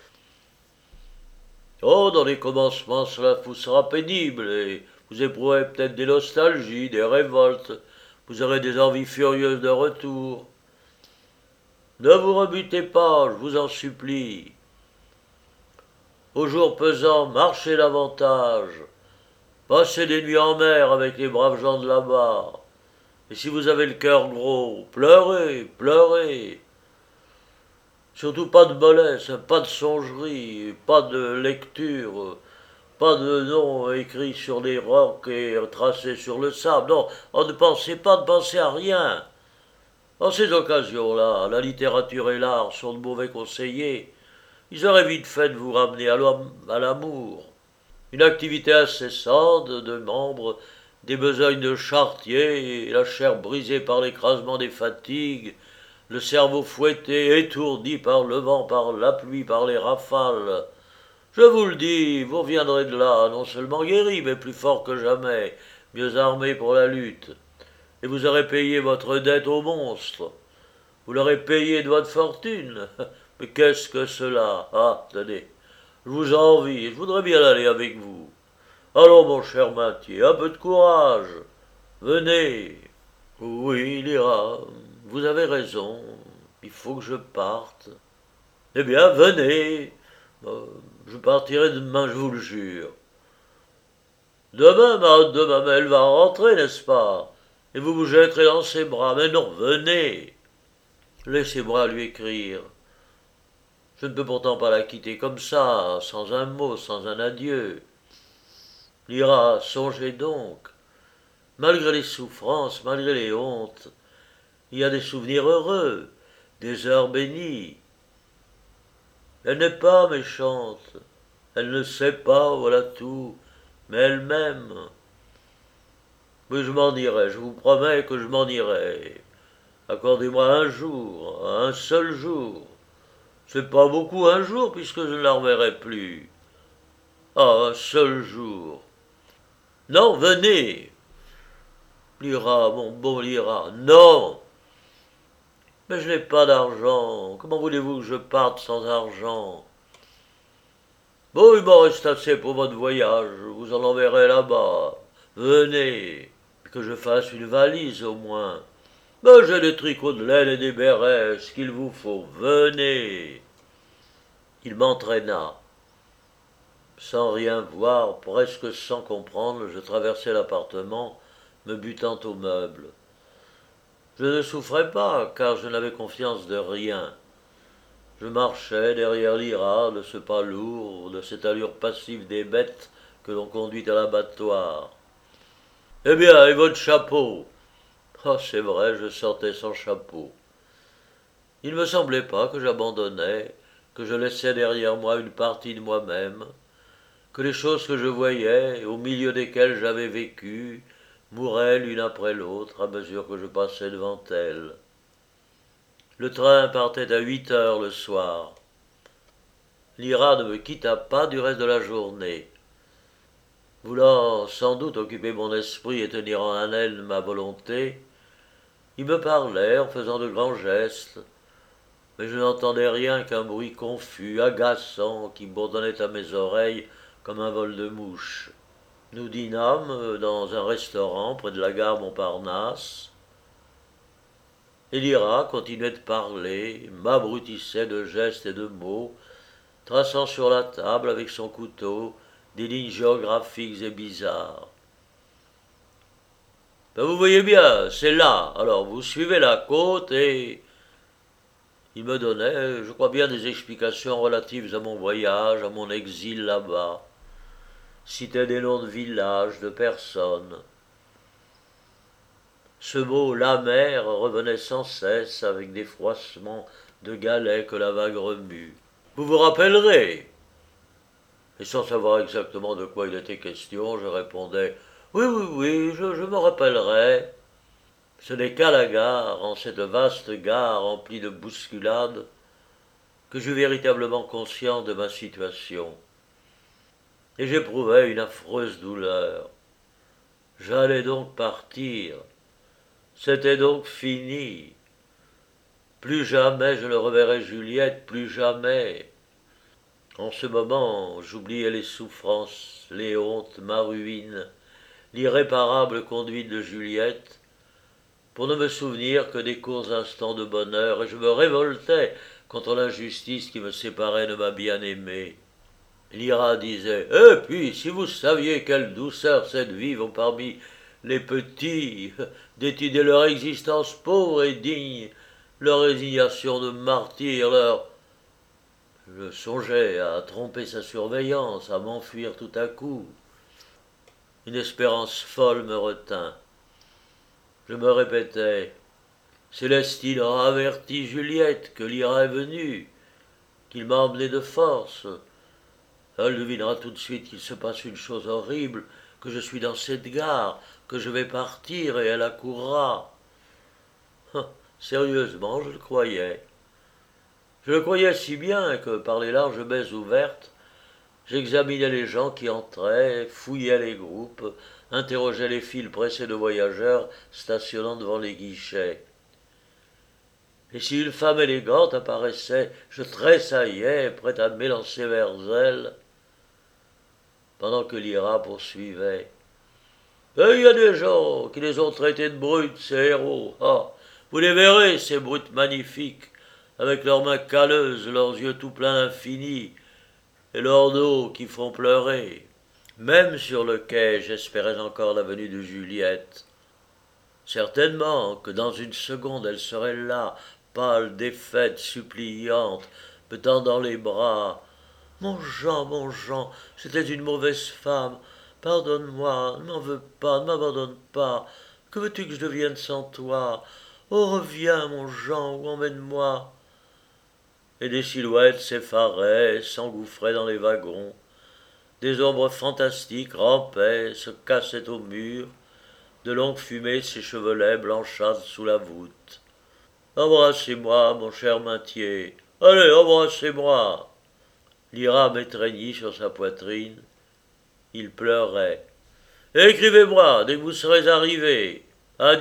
S2: Oh, dans les commencements, cela vous sera pénible, et vous éprouverez peut-être des nostalgies, des révoltes, vous aurez des envies furieuses de retour. Ne vous rebutez pas, je vous en supplie. Au jour pesant, marchez davantage. Passez des nuits en mer avec les braves gens de là-bas. Et si vous avez le cœur gros, pleurez, pleurez. Surtout pas de mollesse, pas de songerie, pas de lecture, pas de nom écrit sur les rocs et tracé sur le sable. Non, ne pensez pas, ne pensez à rien. En ces occasions-là, la littérature et l'art sont de mauvais conseillers. Ils auraient vite fait de vous ramener à l'amour. Une activité incessante de membres, des besognes de chartier, et la chair brisée par l'écrasement des fatigues, le cerveau fouetté, étourdi par le vent, par la pluie, par les rafales. Je vous le dis, vous reviendrez de là, non seulement guéri, mais plus fort que jamais, mieux armé pour la lutte. Et vous aurez payé votre dette au monstre. Vous l'aurez payé de votre fortune. Mais qu'est-ce que cela? Ah, tenez, je vous envie, je voudrais bien aller avec vous. Allons, mon cher Mathieu, un peu de courage. Venez. Oui, il ira. Vous avez raison. Il faut que je parte. Eh bien, venez. Je partirai demain, je vous le jure. Demain, mais elle va rentrer, n'est-ce pas? Et vous vous jetterez dans ses bras. Mais non, venez. Laissez-moi lui écrire. Je ne peux pourtant pas la quitter comme ça, sans un mot, sans un adieu. Lyra, songez donc. Malgré les souffrances, malgré les hontes, il y a des souvenirs heureux, des heures bénies. Elle n'est pas méchante, elle ne sait pas, voilà tout, mais elle m'aime. Mais je m'en irai, je vous promets que je m'en irai. Accordez-moi un jour, un seul jour. C'est pas beaucoup un jour, puisque je ne la reverrai plus. Ah, un seul jour. Non, venez. Lyra, mon bon Lyra, non. Mais je n'ai pas d'argent. Comment voulez-vous que je parte sans argent? Bon, il m'en reste assez pour votre voyage. Je vous en enverrai là-bas. Venez. Que je fasse une valise au moins. Ben, j'ai des tricots de laine et des bérets, ce qu'il vous faut. Venez. Il m'entraîna. Sans rien voir, presque sans comprendre, je traversai l'appartement, me butant aux meubles. Je ne souffrais pas, car je n'avais confiance de rien. Je marchais derrière Lyra, de ce pas lourd, de cette allure passive des bêtes que l'on conduit à l'abattoir. Eh bien, et votre chapeau? Ah, c'est vrai, je sortais sans chapeau. Il ne me semblait pas que j'abandonnais, que je laissais derrière moi une partie de moi-même, que les choses que je voyais, au milieu desquelles j'avais vécu, mouraient l'une après l'autre à mesure que je passais devant elles. Le train partait à 8 heures le soir. Lyra ne me quitta pas du reste de la journée. Voulant sans doute occuper mon esprit et tenir en haleine ma volonté, il me parlait en faisant de grands gestes, mais je n'entendais rien qu'un bruit confus, agaçant, qui bourdonnait à mes oreilles comme un vol de mouches. Nous dînâmes dans un restaurant près de la gare Montparnasse. Et Lyra continuait de parler, m'abrutissait de gestes et de mots, traçant sur la table avec son couteau des lignes géographiques et bizarres. Ben vous voyez bien, c'est là. Alors vous suivez la côte et il me donnait, je crois bien, des explications relatives à mon voyage, à mon exil là-bas. Citait des noms de villages, de personnes. Ce mot la mer revenait sans cesse avec des froissements de galets que la vague remue. Vous vous rappellerez. Et sans savoir exactement de quoi il était question, je répondais oui, oui, oui, je me rappellerai. Ce n'est qu'à la gare, en cette vaste gare remplie de bousculades, que j'eus véritablement conscience de ma situation. Et j'éprouvais une affreuse douleur. J'allais donc partir. C'était donc fini. Plus jamais je ne reverrai Juliette, plus jamais. En ce moment, j'oubliais les souffrances, les hontes, ma ruine, l'irréparable conduite de Juliette, pour ne me souvenir que des courts instants de bonheur, et je me révoltais contre l'injustice qui me séparait de ma bien-aimée. Lyra disait « Et puis, si vous saviez quelle douceur cette vie vaut parmi les petits, d'étudier leur existence pauvre et digne, leur résignation de martyr, leur... » Je songeais à tromper sa surveillance, à m'enfuir tout à coup. Une espérance folle me retint. Je me répétais « Célestine aura averti Juliette que Lyra est venue, qu'il m'a emmené de force. » Elle devinera tout de suite qu'il se passe une chose horrible, que je suis dans cette gare, que je vais partir et elle accourra. Sérieusement, je le croyais. Je le croyais si bien que, par les larges baies ouvertes, j'examinais les gens qui entraient, fouillais les groupes, interrogeais les files pressées de voyageurs stationnant devant les guichets. Et si une femme élégante apparaissait, je tressaillais, prêt à m'élancer vers elle, pendant que Lyra poursuivait. « Et il y a des gens qui les ont traités de brutes, ces héros. Ah, vous les verrez, ces brutes magnifiques, avec leurs mains calleuses, leurs yeux tout pleins d'infini, et leurs dos qui font pleurer. » Même sur le quai, j'espérais encore la venue de Juliette. Certainement que dans une seconde elle serait là, pâle, défaite, suppliante, me tendant les bras. « Mon Jean, c'était une mauvaise femme. Pardonne-moi, ne m'en veux pas, ne m'abandonne pas. Que veux-tu que je devienne sans toi? Oh, reviens, mon Jean, ou emmène-moi. » Et des silhouettes s'effaraient, s'engouffraient dans les wagons. Des ombres fantastiques rampaient, se cassaient au mur. De longues fumées s'échevelaient blanchâtres sous la voûte. « Embrassez-moi, mon cher Maintier. Allez, embrassez-moi. » Lyra m'étreignit sur sa poitrine. Il pleurait. « Écrivez-moi dès que vous serez arrivé. Adieu. »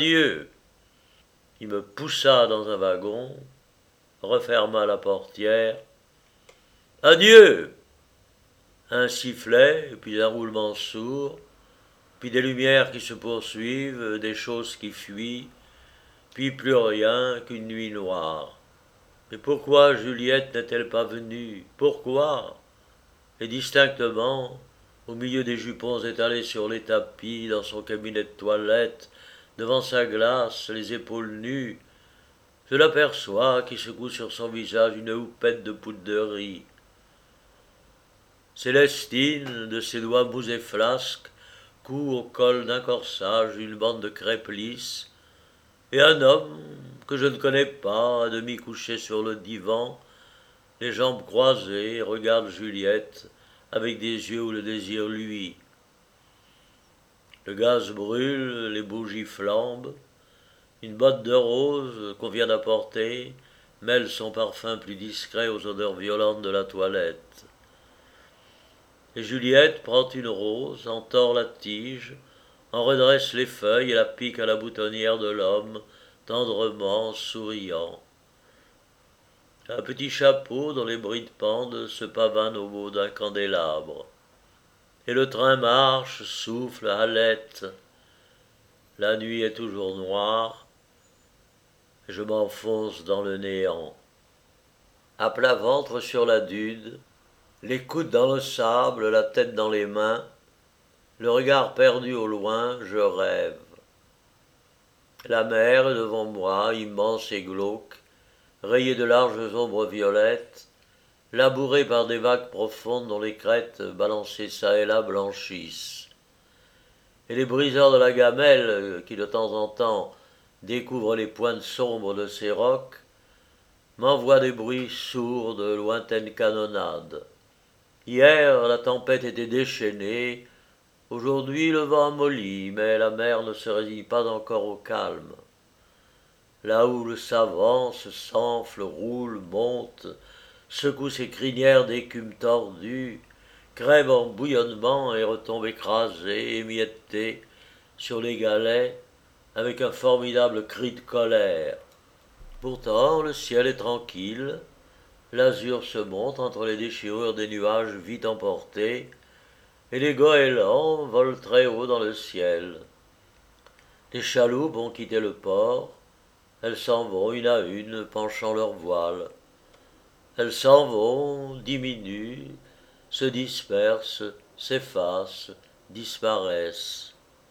S2: Il me poussa dans un wagon, referma la portière. « Adieu. » Un sifflet, puis un roulement sourd, puis des lumières qui se poursuivent, des choses qui fuient, puis plus rien qu'une nuit noire. Mais pourquoi Juliette n'est-elle pas venue? Pourquoi? Et distinctement, au milieu des jupons étalés sur les tapis, dans son cabinet de toilette, devant sa glace, les épaules nues, je l'aperçois qui secoue sur son visage une houppette de poudre de riz. Célestine, de ses doigts mous et flasques, coud au col d'un corsage une bande de crêpe lisse, et un homme que je ne connais pas, à demi couché sur le divan, les jambes croisées, regarde Juliette avec des yeux où le désir luit. Le gaz brûle, les bougies flambent, une botte de roses qu'on vient d'apporter mêle son parfum plus discret aux odeurs violentes de la toilette. Et Juliette prend une rose, en tord la tige, en redresse les feuilles et la pique à la boutonnière de l'homme, tendrement souriant. Un petit chapeau dont les brides pendent se pavane au bout d'un candélabre. Et le train marche, souffle, halète. La nuit est toujours noire, et je m'enfonce dans le néant. À plat ventre sur la dune, les coudes dans le sable, la tête dans les mains, le regard perdu au loin, je rêve. La mer est devant moi, immense et glauque, rayée de larges ombres violettes, labourée par des vagues profondes dont les crêtes, balancées çà et là, blanchissent. Et les briseurs de la gamelle, qui de temps en temps découvrent les pointes sombres de ces rocs, m'envoient des bruits sourds de lointaines canonnades. Hier, la tempête était déchaînée, aujourd'hui le vent mollit, mais la mer ne se résigne pas encore au calme. La houle s'avance, s'enfle, roule, monte, secoue ses crinières d'écume tordue, crève en bouillonnement et retombe écrasée, émiettée, sur les galets, avec un formidable cri de colère. Pourtant, le ciel est tranquille, l'azur se montre entre les déchirures des nuages vite emportés, et les goélands volent très haut dans le ciel. Les chaloupes ont quitté le port, elles s'en vont une à une, penchant leurs voiles. Elles s'en vont, diminuent, se dispersent, s'effacent, disparaissent.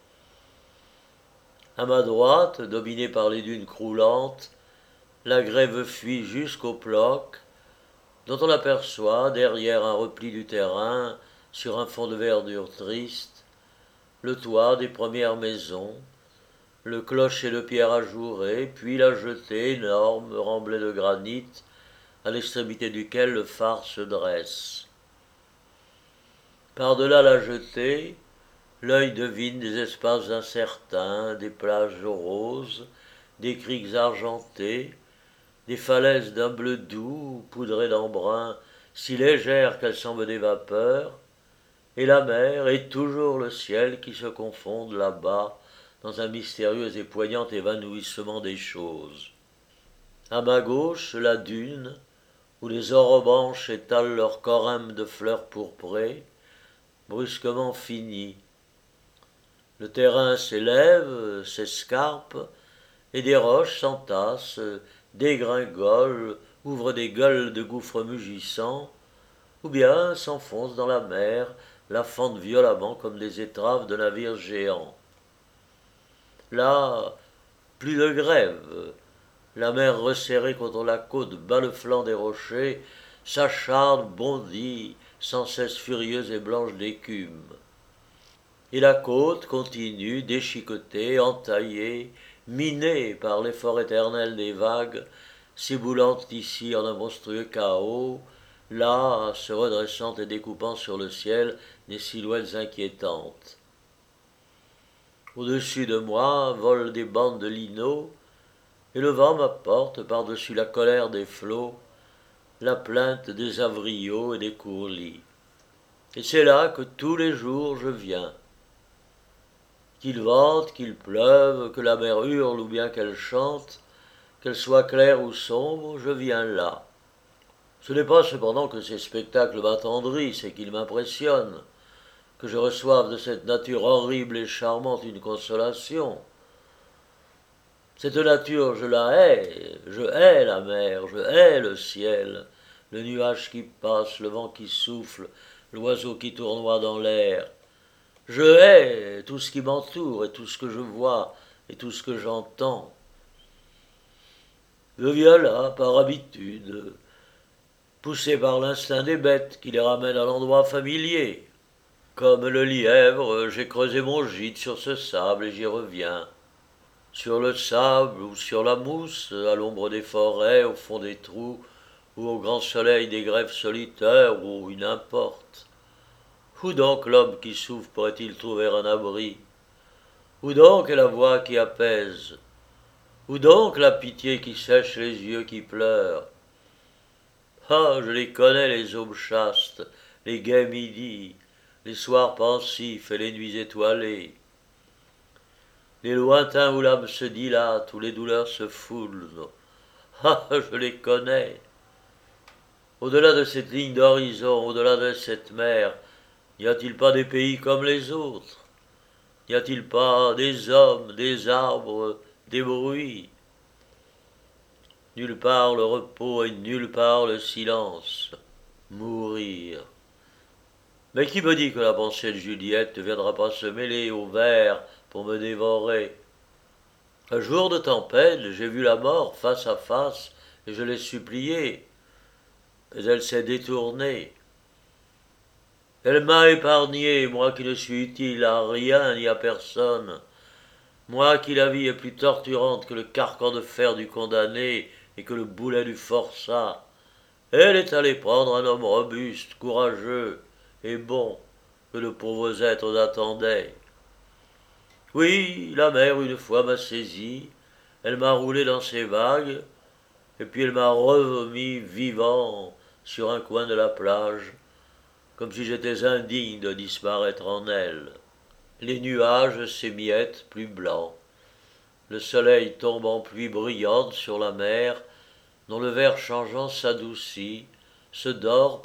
S2: À ma droite, dominée par les dunes croulantes, la grève fuit jusqu'au Ploc, dont on aperçoit, derrière un repli du terrain, sur un fond de verdure triste, le toit des premières maisons, le clocher de pierre ajourée, puis la jetée énorme, remblée de granit, à l'extrémité duquel le phare se dresse. Par-delà la jetée, l'œil devine des espaces incertains, des plages roses, des criques argentées, des falaises d'un bleu doux, poudrées d'embrun, si légères qu'elles semblent des vapeurs, et la mer et toujours le ciel qui se confondent là-bas dans un mystérieux et poignant évanouissement des choses. À ma gauche, la dune, où les orobranches étalent leurs corymmes de fleurs pourprées, brusquement finie. Le terrain s'élève, s'escarpe, et des roches s'entassent, dégringolent, ouvrent des gueules de gouffres mugissants, ou bien s'enfoncent dans la mer, la fendent violemment comme des étraves de navires géants. Là, plus de grève. La mer resserrée contre la côte bat le flanc des rochers, s'acharne, bondit, sans cesse furieuse et blanche d'écume. Et la côte continue, déchiquetée, entaillée, minée par l'effort éternel des vagues, s'éboulant ici en un monstrueux chaos, là, se redressant et découpant sur le ciel des silhouettes inquiétantes. Au-dessus de moi volent des bandes de linot, et le vent m'apporte, par-dessus la colère des flots, la plainte des avriots et des courlis. Et c'est là que tous les jours je viens. Qu'il vente, qu'il pleuve, que la mer hurle ou bien qu'elle chante, qu'elle soit claire ou sombre, je viens là. Ce n'est pas cependant que ces spectacles m'attendrissent et qu'ils m'impressionnent, que je reçoive de cette nature horrible et charmante une consolation. Cette nature, je la hais, je hais la mer, je hais le ciel, le nuage qui passe, le vent qui souffle, l'oiseau qui tournoie dans l'air. Je hais tout ce qui m'entoure et tout ce que je vois et tout ce que j'entends. Je viens là par habitude, poussé par l'instinct des bêtes qui les ramène à l'endroit familier. Comme le lièvre, j'ai creusé mon gîte sur ce sable et j'y reviens. Sur le sable ou sur la mousse, à l'ombre des forêts, au fond des trous, ou au grand soleil des grèves solitaires, ou n'importe. Où donc l'homme qui souffre pourrait-il trouver un abri? Où donc est la voix qui apaise? Où donc la pitié qui sèche les yeux qui pleurent? Ah, je les connais, les aubes chastes, les gais midis, les soirs pensifs et les nuits étoilées. Les lointains où l'âme se dilate, où les douleurs se foulent. Ah, je les connais. Au-delà de cette ligne d'horizon, au-delà de cette mer, n'y a-t-il pas des pays comme les autres? N'y a-t-il pas des hommes, des arbres, des bruits? Nulle part le repos et nulle part le silence. Mourir. Mais qui me dit que la pensée de Juliette ne viendra pas se mêler au ver pour me dévorer? Un jour de tempête, j'ai vu la mort face à face, et je l'ai suppliée, mais elle s'est détournée. Elle m'a épargné, moi qui ne suis utile à rien ni à personne, moi qui la vie est plus torturante que le carcan de fer du condamné et que le boulet du forçat. Elle est allée prendre un homme robuste, courageux et bon que de pauvres êtres attendaient. Oui, la mer une fois m'a saisi, elle m'a roulé dans ses vagues, et puis elle m'a remis vivant sur un coin de la plage, comme si j'étais indigne de disparaître en elle. Les nuages s'émiettent plus blancs. Le soleil tombe en pluie brillante sur la mer, dont le vert changeant s'adoucit, se dort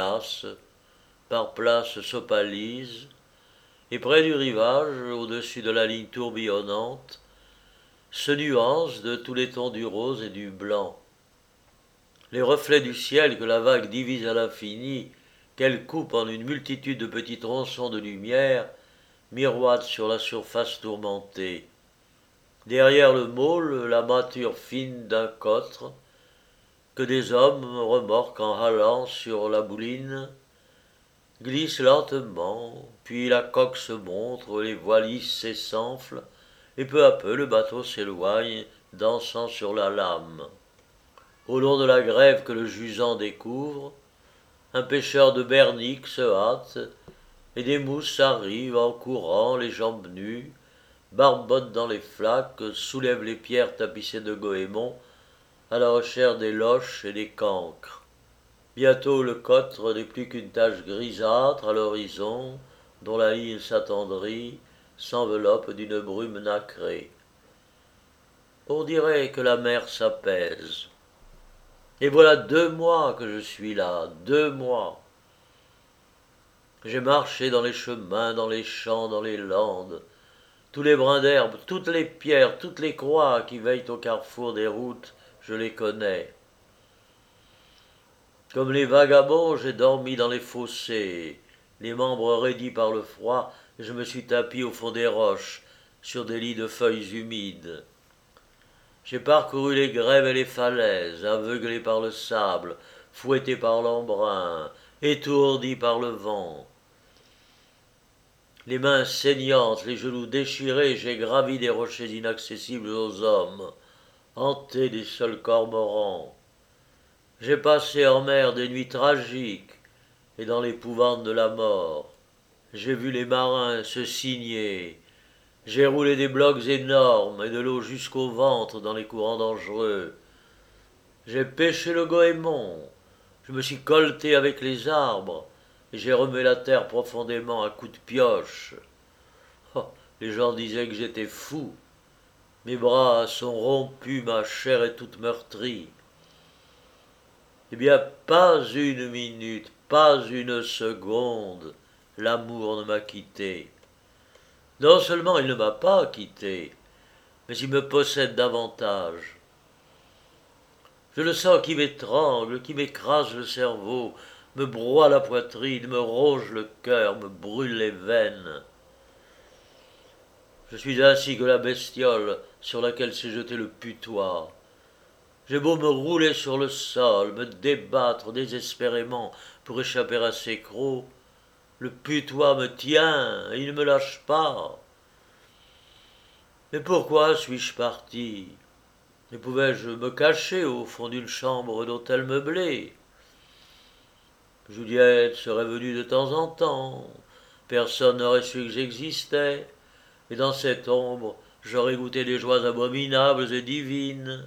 S2: par places s'opalise, et près du rivage, au-dessus de la ligne tourbillonnante, se nuancent de tous les tons du rose et du blanc. Les reflets du ciel que la vague divise à l'infini, qu'elle coupe en une multitude de petits tronçons de lumière, miroitent sur la surface tourmentée. Derrière le môle, la mâture fine d'un cotre, que des hommes remorquent en halant sur la bouline, glisse lentement, puis la coque se montre, les voiles s'essanflent, et peu à peu le bateau s'éloigne, dansant sur la lame. Au long de la grève que le jusant découvre, un pêcheur de bernique se hâte, et des mousses arrivent en courant, les jambes nues, barbottent dans les flaques, soulèvent les pierres tapissées de goémons, à la recherche des loches et des cancres. Bientôt le cotre n'est plus qu'une tache grisâtre à l'horizon, dont la ligne s'attendrit, s'enveloppe d'une brume nacrée. On dirait que la mer s'apaise. Et voilà 2 mois que je suis là, 2 mois. J'ai marché dans les chemins, dans les champs, dans les landes, tous les brins d'herbe, toutes les pierres, toutes les croix qui veillent au carrefour des routes, je les connais. Comme les vagabonds, j'ai dormi dans les fossés, les membres raidis par le froid, je me suis tapi au fond des roches, sur des lits de feuilles humides. J'ai parcouru les grèves et les falaises, aveuglé par le sable, fouetté par l'embrun, étourdi par le vent. Les mains saignantes, les genoux déchirés, j'ai gravi des rochers inaccessibles aux hommes, hanté des seuls cormorans. J'ai passé en mer des nuits tragiques et dans l'épouvante de la mort. J'ai vu les marins se signer. J'ai roulé des blocs énormes et de l'eau jusqu'au ventre dans les courants dangereux. J'ai pêché le goémon. Je me suis colleté avec les arbres et j'ai remué la terre profondément à coups de pioche. Oh, les gens disaient que j'étais fou. Mes bras sont rompus, ma chair est toute meurtrie. Eh bien, pas une minute, pas une seconde, l'amour ne m'a quitté. Non seulement il ne m'a pas quitté, mais il me possède davantage. Je le sens qui m'étrangle, qui m'écrase le cerveau, me broie la poitrine, me ronge le cœur, me brûle les veines. Je suis ainsi que la bestiole sur laquelle s'est jeté le putois. J'ai beau me rouler sur le sol, me débattre désespérément pour échapper à ses crocs, le putois me tient et il ne me lâche pas. Mais pourquoi suis-je parti? Ne pouvais-je me cacher au fond d'une chambre d'hôtel meublé? Juliette serait venue de temps en temps, personne n'aurait su que j'existais, et dans cette ombre, j'aurais goûté des joies abominables et divines.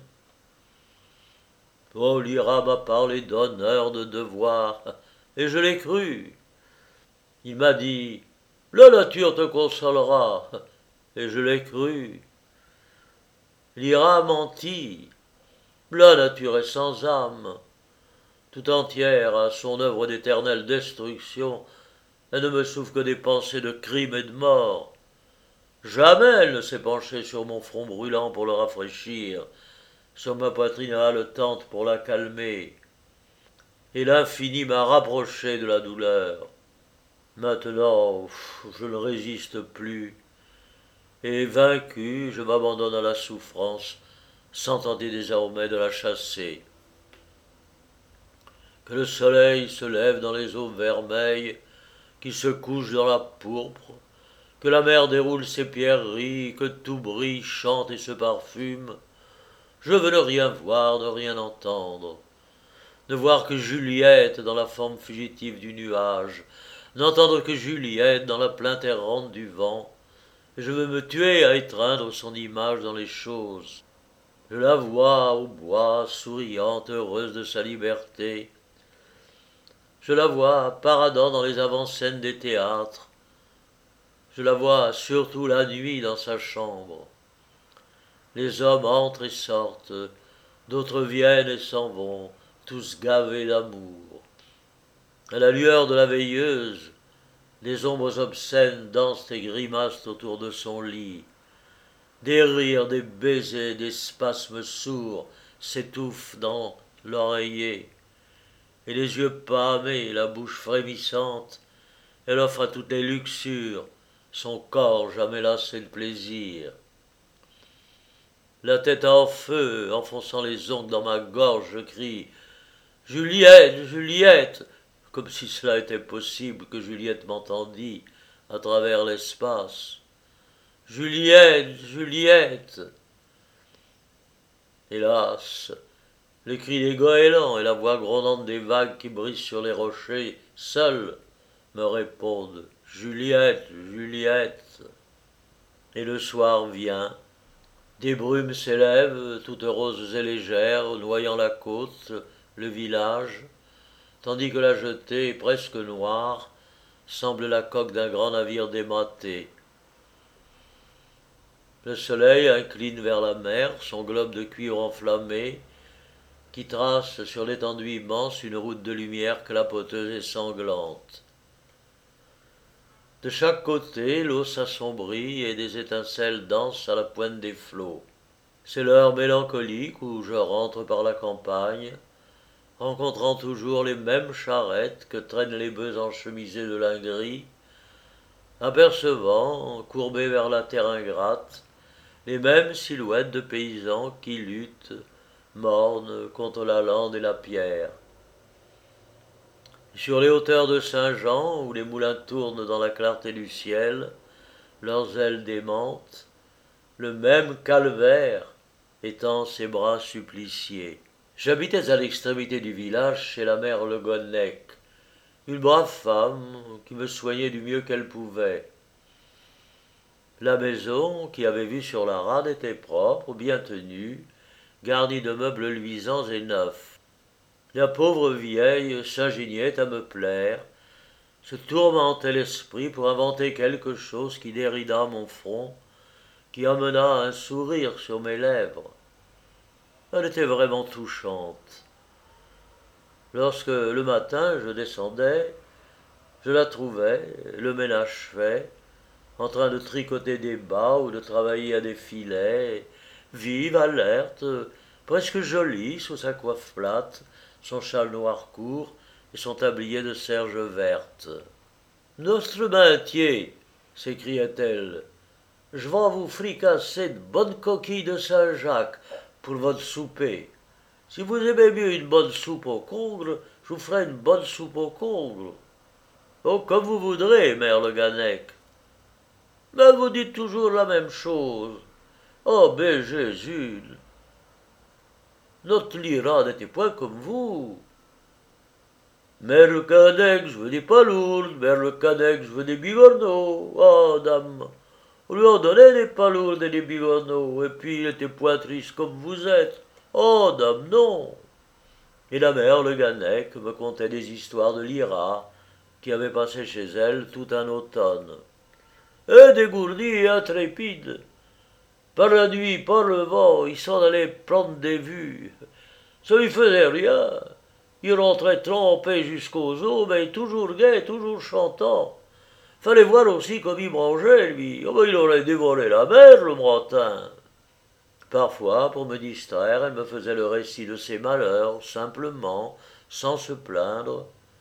S2: Oh, Lyra m'a parlé d'honneur, de devoir, et je l'ai cru. Il m'a dit, la nature te consolera, et je l'ai cru. Lyra a menti, la nature est sans âme, tout entière à son œuvre d'éternelle destruction, elle ne me souffre que des pensées de crime et de mort. Jamais elle ne s'est penchée sur mon front brûlant pour le rafraîchir, sur ma poitrine haletante pour la calmer, et l'infini m'a rapproché de la douleur. Maintenant, je ne résiste plus, et vaincu, je m'abandonne à la souffrance, sans tenter désormais de la chasser. Que le soleil se lève dans les eaux vermeilles, qui se couche dans la pourpre, que la mer déroule ses pierreries, que tout brille, chante et se parfume. Je veux ne rien voir, ne rien entendre, ne voir que Juliette dans la forme fugitive du nuage, n'entendre que Juliette dans la plainte errante du vent, et je veux me tuer à étreindre son image dans les choses. Je la vois au bois, souriante, heureuse de sa liberté. Je la vois paradant dans les avant-scènes des théâtres. Je la vois surtout la nuit dans sa chambre. Les hommes entrent et sortent, d'autres viennent et s'en vont, tous gavés d'amour. À la lueur de la veilleuse, des ombres obscènes dansent et grimacent autour de son lit. Des rires, des baisers, des spasmes sourds s'étouffent dans l'oreiller. Et les yeux pâmés, la bouche frémissante, elle offre à toutes les luxures son corps jamais lassé de plaisir. La tête en feu, enfonçant les ongles dans ma gorge, je crie « Juliette, Juliette !» comme si cela était possible que Juliette m'entendît à travers l'espace. « Juliette, Juliette !» Hélas, les cris des goélands et la voix grondante des vagues qui brisent sur les rochers, seuls, me répondent « Juliette, Juliette !» Et le soir vient, des brumes s'élèvent, toutes roses et légères, noyant la côte, le village, tandis que la jetée, presque noire, semble la coque d'un grand navire dématé. Le soleil incline vers la mer son globe de cuivre enflammé, qui trace sur l'étendue immense une route de lumière clapoteuse et sanglante. De chaque côté, l'eau s'assombrit et des étincelles dansent à la pointe des flots. C'est l'heure mélancolique où je rentre par la campagne, rencontrant toujours les mêmes charrettes que traînent les bœufs enchemisés de lin gris, apercevant, courbés vers la terre ingrate, les mêmes silhouettes de paysans qui luttent, mornes contre la lande et la pierre. Sur les hauteurs de Saint-Jean, où les moulins tournent dans la clarté du ciel, leurs ailes démentes, le même calvaire étend ses bras suppliciés. J'habitais à l'extrémité du village chez la mère Le Gonnec, une brave femme qui me soignait du mieux qu'elle pouvait. La maison, qui avait vue sur la rade, était propre, bien tenue, garnie de meubles luisants et neufs. La pauvre vieille s'ingéniait à me plaire, se tourmentait l'esprit pour inventer quelque chose qui dérida mon front, qui amena un sourire sur mes lèvres. Elle était vraiment touchante. Lorsque le matin je descendais, je la trouvais, le ménage fait, en train de tricoter des bas ou de travailler à des filets, vive, alerte, presque jolie sous sa coiffe plate, son châle noir court et son tablier de serge verte. Notre maintien, s'écriait-elle, je vais vous fricasser de bonnes coquilles de Saint-Jacques pour votre souper. Si vous aimez mieux une bonne soupe au congre, je vous ferai une bonne soupe au congre. Oh, comme vous voudrez, mère Le Gannec. Mais vous dites toujours la même chose. Oh, ben Jésus, notre Lyra n'était point comme vous. Mère Le Gannec, je veux des palourdes, mère Le Gannec, je veux des bigorneaux. Oh, dame, on lui en donnait des palourdes et des bigorneaux, et puis il était point triste comme vous êtes. Oh, dame, non. Et la mère Le Gannec me contait des histoires de Lyra, qui avait passé chez elle tout un automne. Et dégourdi et intrépide. Par la nuit, par le vent, il s'en allait prendre des vues. Ça lui faisait rien. Il rentrait trempé jusqu'aux os, mais toujours gai, toujours chantant. Fallait voir aussi comme il mangeait, lui. Oh, ben, il aurait dévoré la mer, le Bretin. Parfois, pour me distraire, elle me faisait le récit de ses malheurs, simplement, sans se plaindre.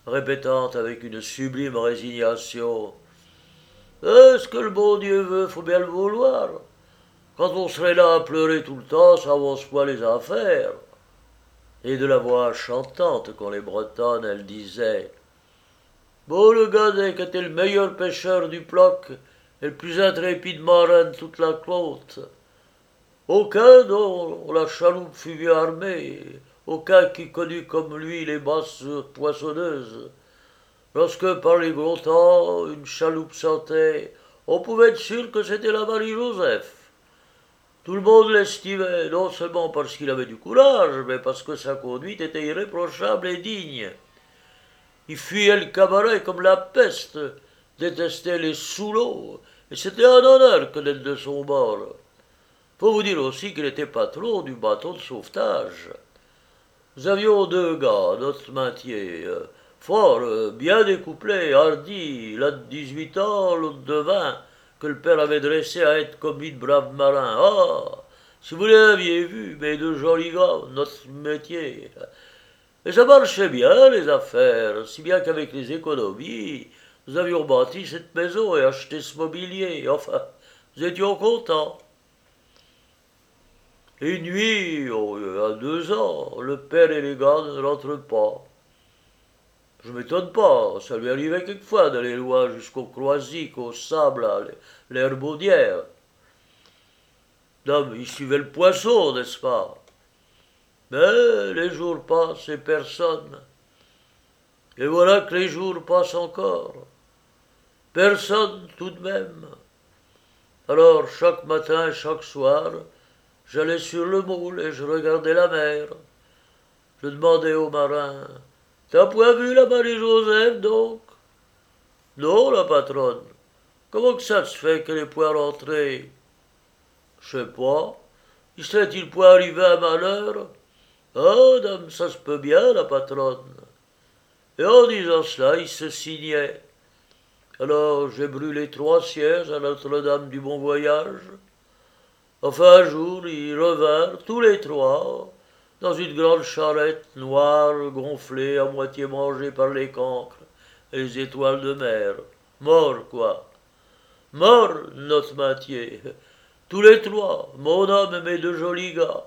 S2: répétant avec une sublime résignation: est-ce que le bon Dieu veut, faut bien le vouloir. Quand on serait là à pleurer tout le temps, ça avance pas les affaires. Et de la voix chantante qu'ont les Bretonnes, elle disait: bon, le gars qui était le meilleur pêcheur du Ploc et le plus intrépide marin de toute la côte. Aucun dont la chaloupe fut mieux armée, aucun qui connut comme lui les basses poissonneuses. Lorsque par les gros temps une chaloupe sortait, on pouvait être sûr que c'était la Marie-Joseph. Tout le monde l'estimait, non seulement parce qu'il avait du courage, mais parce que sa conduite était irréprochable et digne. Il fuyait le cabaret comme la peste, détestait les sous-lots, et c'était un honneur que d'être de son bord. Faut vous dire aussi qu'il était patron du bateau de sauvetage. Nous avions deux gars, notre maintier, fort, bien découplés, hardis, l'un de 18 ans, l'autre de 20, que le père avait dressé à être commis de braves marins. Ah, si vous l'aviez vu, mes deux jolis gars, notre métier. Et ça marchait bien, les affaires, si bien qu'avec les économies, nous avions bâti cette maison et acheté ce mobilier. Enfin, nous étions contents. Et une nuit, oh, il y a 2 ans, le père et les gars ne rentrent pas. Je m'étonne pas, ça lui arrivait quelquefois d'aller loin jusqu'au Croisic, au sable, à l'Herbaudière. Non, mais il suivait le poisson, n'est-ce pas? Mais les jours passent et personne. Et voilà que les jours passent encore. Personne tout de même. Alors, chaque matin et chaque soir, j'allais sur le moule et je regardais la mer. Je demandais aux marins: t'as point vu la Marie-Joseph, donc? Non, la patronne. Comment que ça se fait qu'elle est point rentrée? Je sais pas. Il serait-il point arrivé un malheur? Ah, dame, ça se peut bien, la patronne. Et en disant cela, il se signait. Alors j'ai brûlé 3 cierges à Notre-Dame du Bon Voyage. Enfin, un jour, ils revinrent, tous les trois, dans une grande charrette noire, gonflée, à moitié mangée par les cancres et les étoiles de mer. Mort, quoi. Mort, notre maintier. Tous les trois, mon homme et mes deux jolis gars.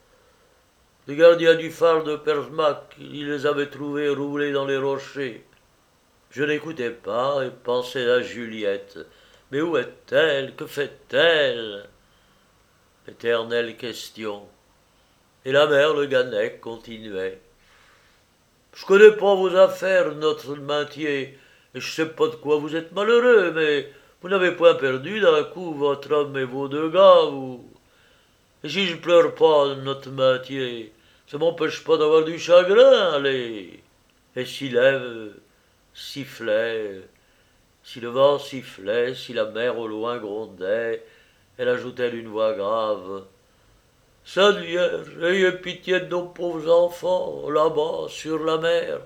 S2: Les gardiens du phare de Persmac, ils les avaient trouvés roulés dans les rochers. Je n'écoutais pas et pensais à Juliette. Mais où est-elle? Que fait-elle? Éternelle question. Et la mère, le Ganec, continuait: je connais pas vos affaires, notre maintier, et je sais pas de quoi vous êtes malheureux, mais vous n'avez point perdu d'un coup votre homme et vos 2 gars, vous. Et si je pleure pas, notre maintier, ça m'empêche pas d'avoir du chagrin, allez. Et si l'Ève sifflait, si le vent sifflait, si la mer au loin grondait, elle ajoutait d'une voix grave: Sainte Vierge, ayez pitié de nos pauvres enfants, là-bas, sur la mer.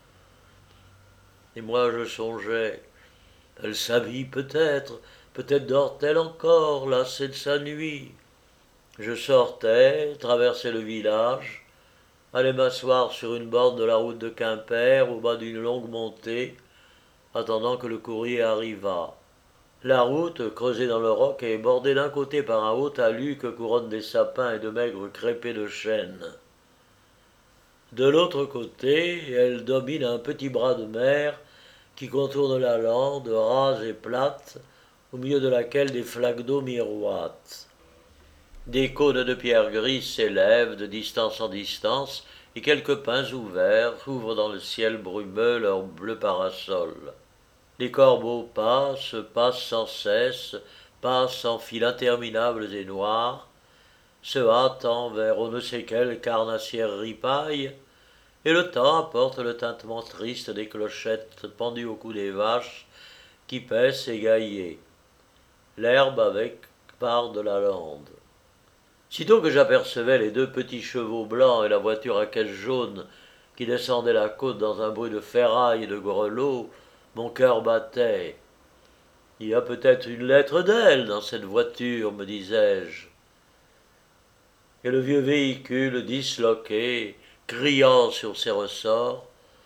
S2: Et moi je songeais: elle s'habille peut-être, peut-être dort-elle encore, lassée de sa nuit. Je sortais, traversais le village, allais m'asseoir sur une borne de la route de Quimper, au bas d'une longue montée, attendant que le courrier arrivât. La route, creusée dans le roc, est bordée d'un côté par un haut talus que couronnent des sapins et de maigres crêpés de chêne. De l'autre côté, elle domine un petit bras de mer qui contourne la lande, rase et plate, au milieu de laquelle des flaques d'eau miroitent. Des cônes de pierre grise s'élèvent de distance en distance, et quelques pins ouverts ouvrent dans le ciel brumeux leur bleu parasol. Les corbeaux passent sans cesse, passent en files interminables et noires, se hâtant vers on ne sait quelle carnassière ripaille, et le temps apporte le tintement triste des clochettes pendues au cou des vaches qui paissent égaillées. L'herbe avec part de la lande. Sitôt que j'apercevais les 2 petits chevaux blancs et la voiture à caisse jaune qui descendaient la côte dans un bruit de ferraille et de grelots, mon cœur battait. Il y a peut-être une lettre d'elle dans cette voiture, me disais-je. Et le vieux véhicule disloqué, criant sur ses ressorts,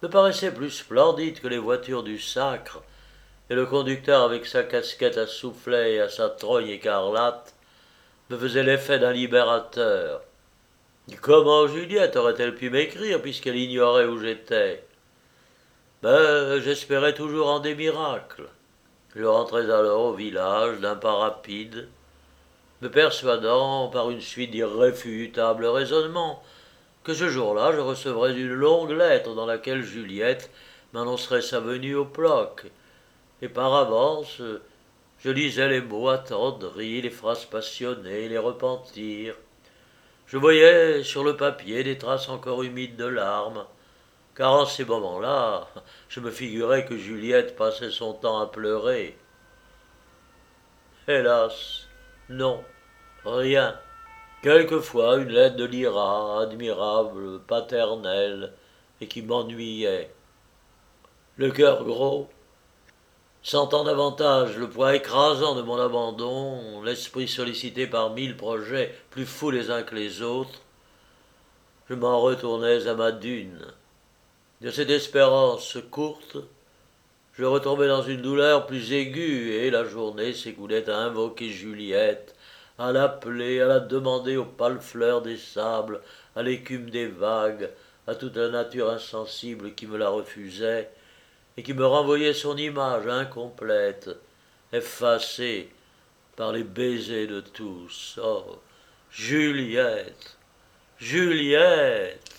S2: me paraissait plus splendide que les voitures du Sacre, et le conducteur avec sa casquette à soufflet et à sa trogne écarlate me faisait l'effet d'un libérateur. Comment Juliette aurait-elle pu m'écrire puisqu'elle ignorait où j'étais? Mais j'espérais toujours en des miracles. Je rentrais alors au village d'un pas rapide, me persuadant par une suite d'irréfutables raisonnements que ce jour-là je recevrais une longue lettre dans laquelle Juliette m'annoncerait sa venue au Ploc, et par avance je lisais les mots attendris, les phrases passionnées, les repentirs. Je voyais sur le papier des traces encore humides de larmes, car en ces moments-là, je me figurais que Juliette passait son temps à pleurer. Hélas, non, rien. Quelquefois une lettre de Lyra, admirable, paternelle, et qui m'ennuyait. Le cœur gros, sentant davantage le poids écrasant de mon abandon, l'esprit sollicité par 1000 projets plus fous les uns que les autres, je m'en retournais à ma dune. De cette espérance courte, je retombais dans une douleur plus aiguë, et la journée s'écoulait à invoquer Juliette, à l'appeler, à la demander aux pâles fleurs des sables, à l'écume des vagues, à toute la nature insensible qui me la refusait, et qui me renvoyait son image incomplète, effacée par les baisers de tous. Oh, Juliette, Juliette!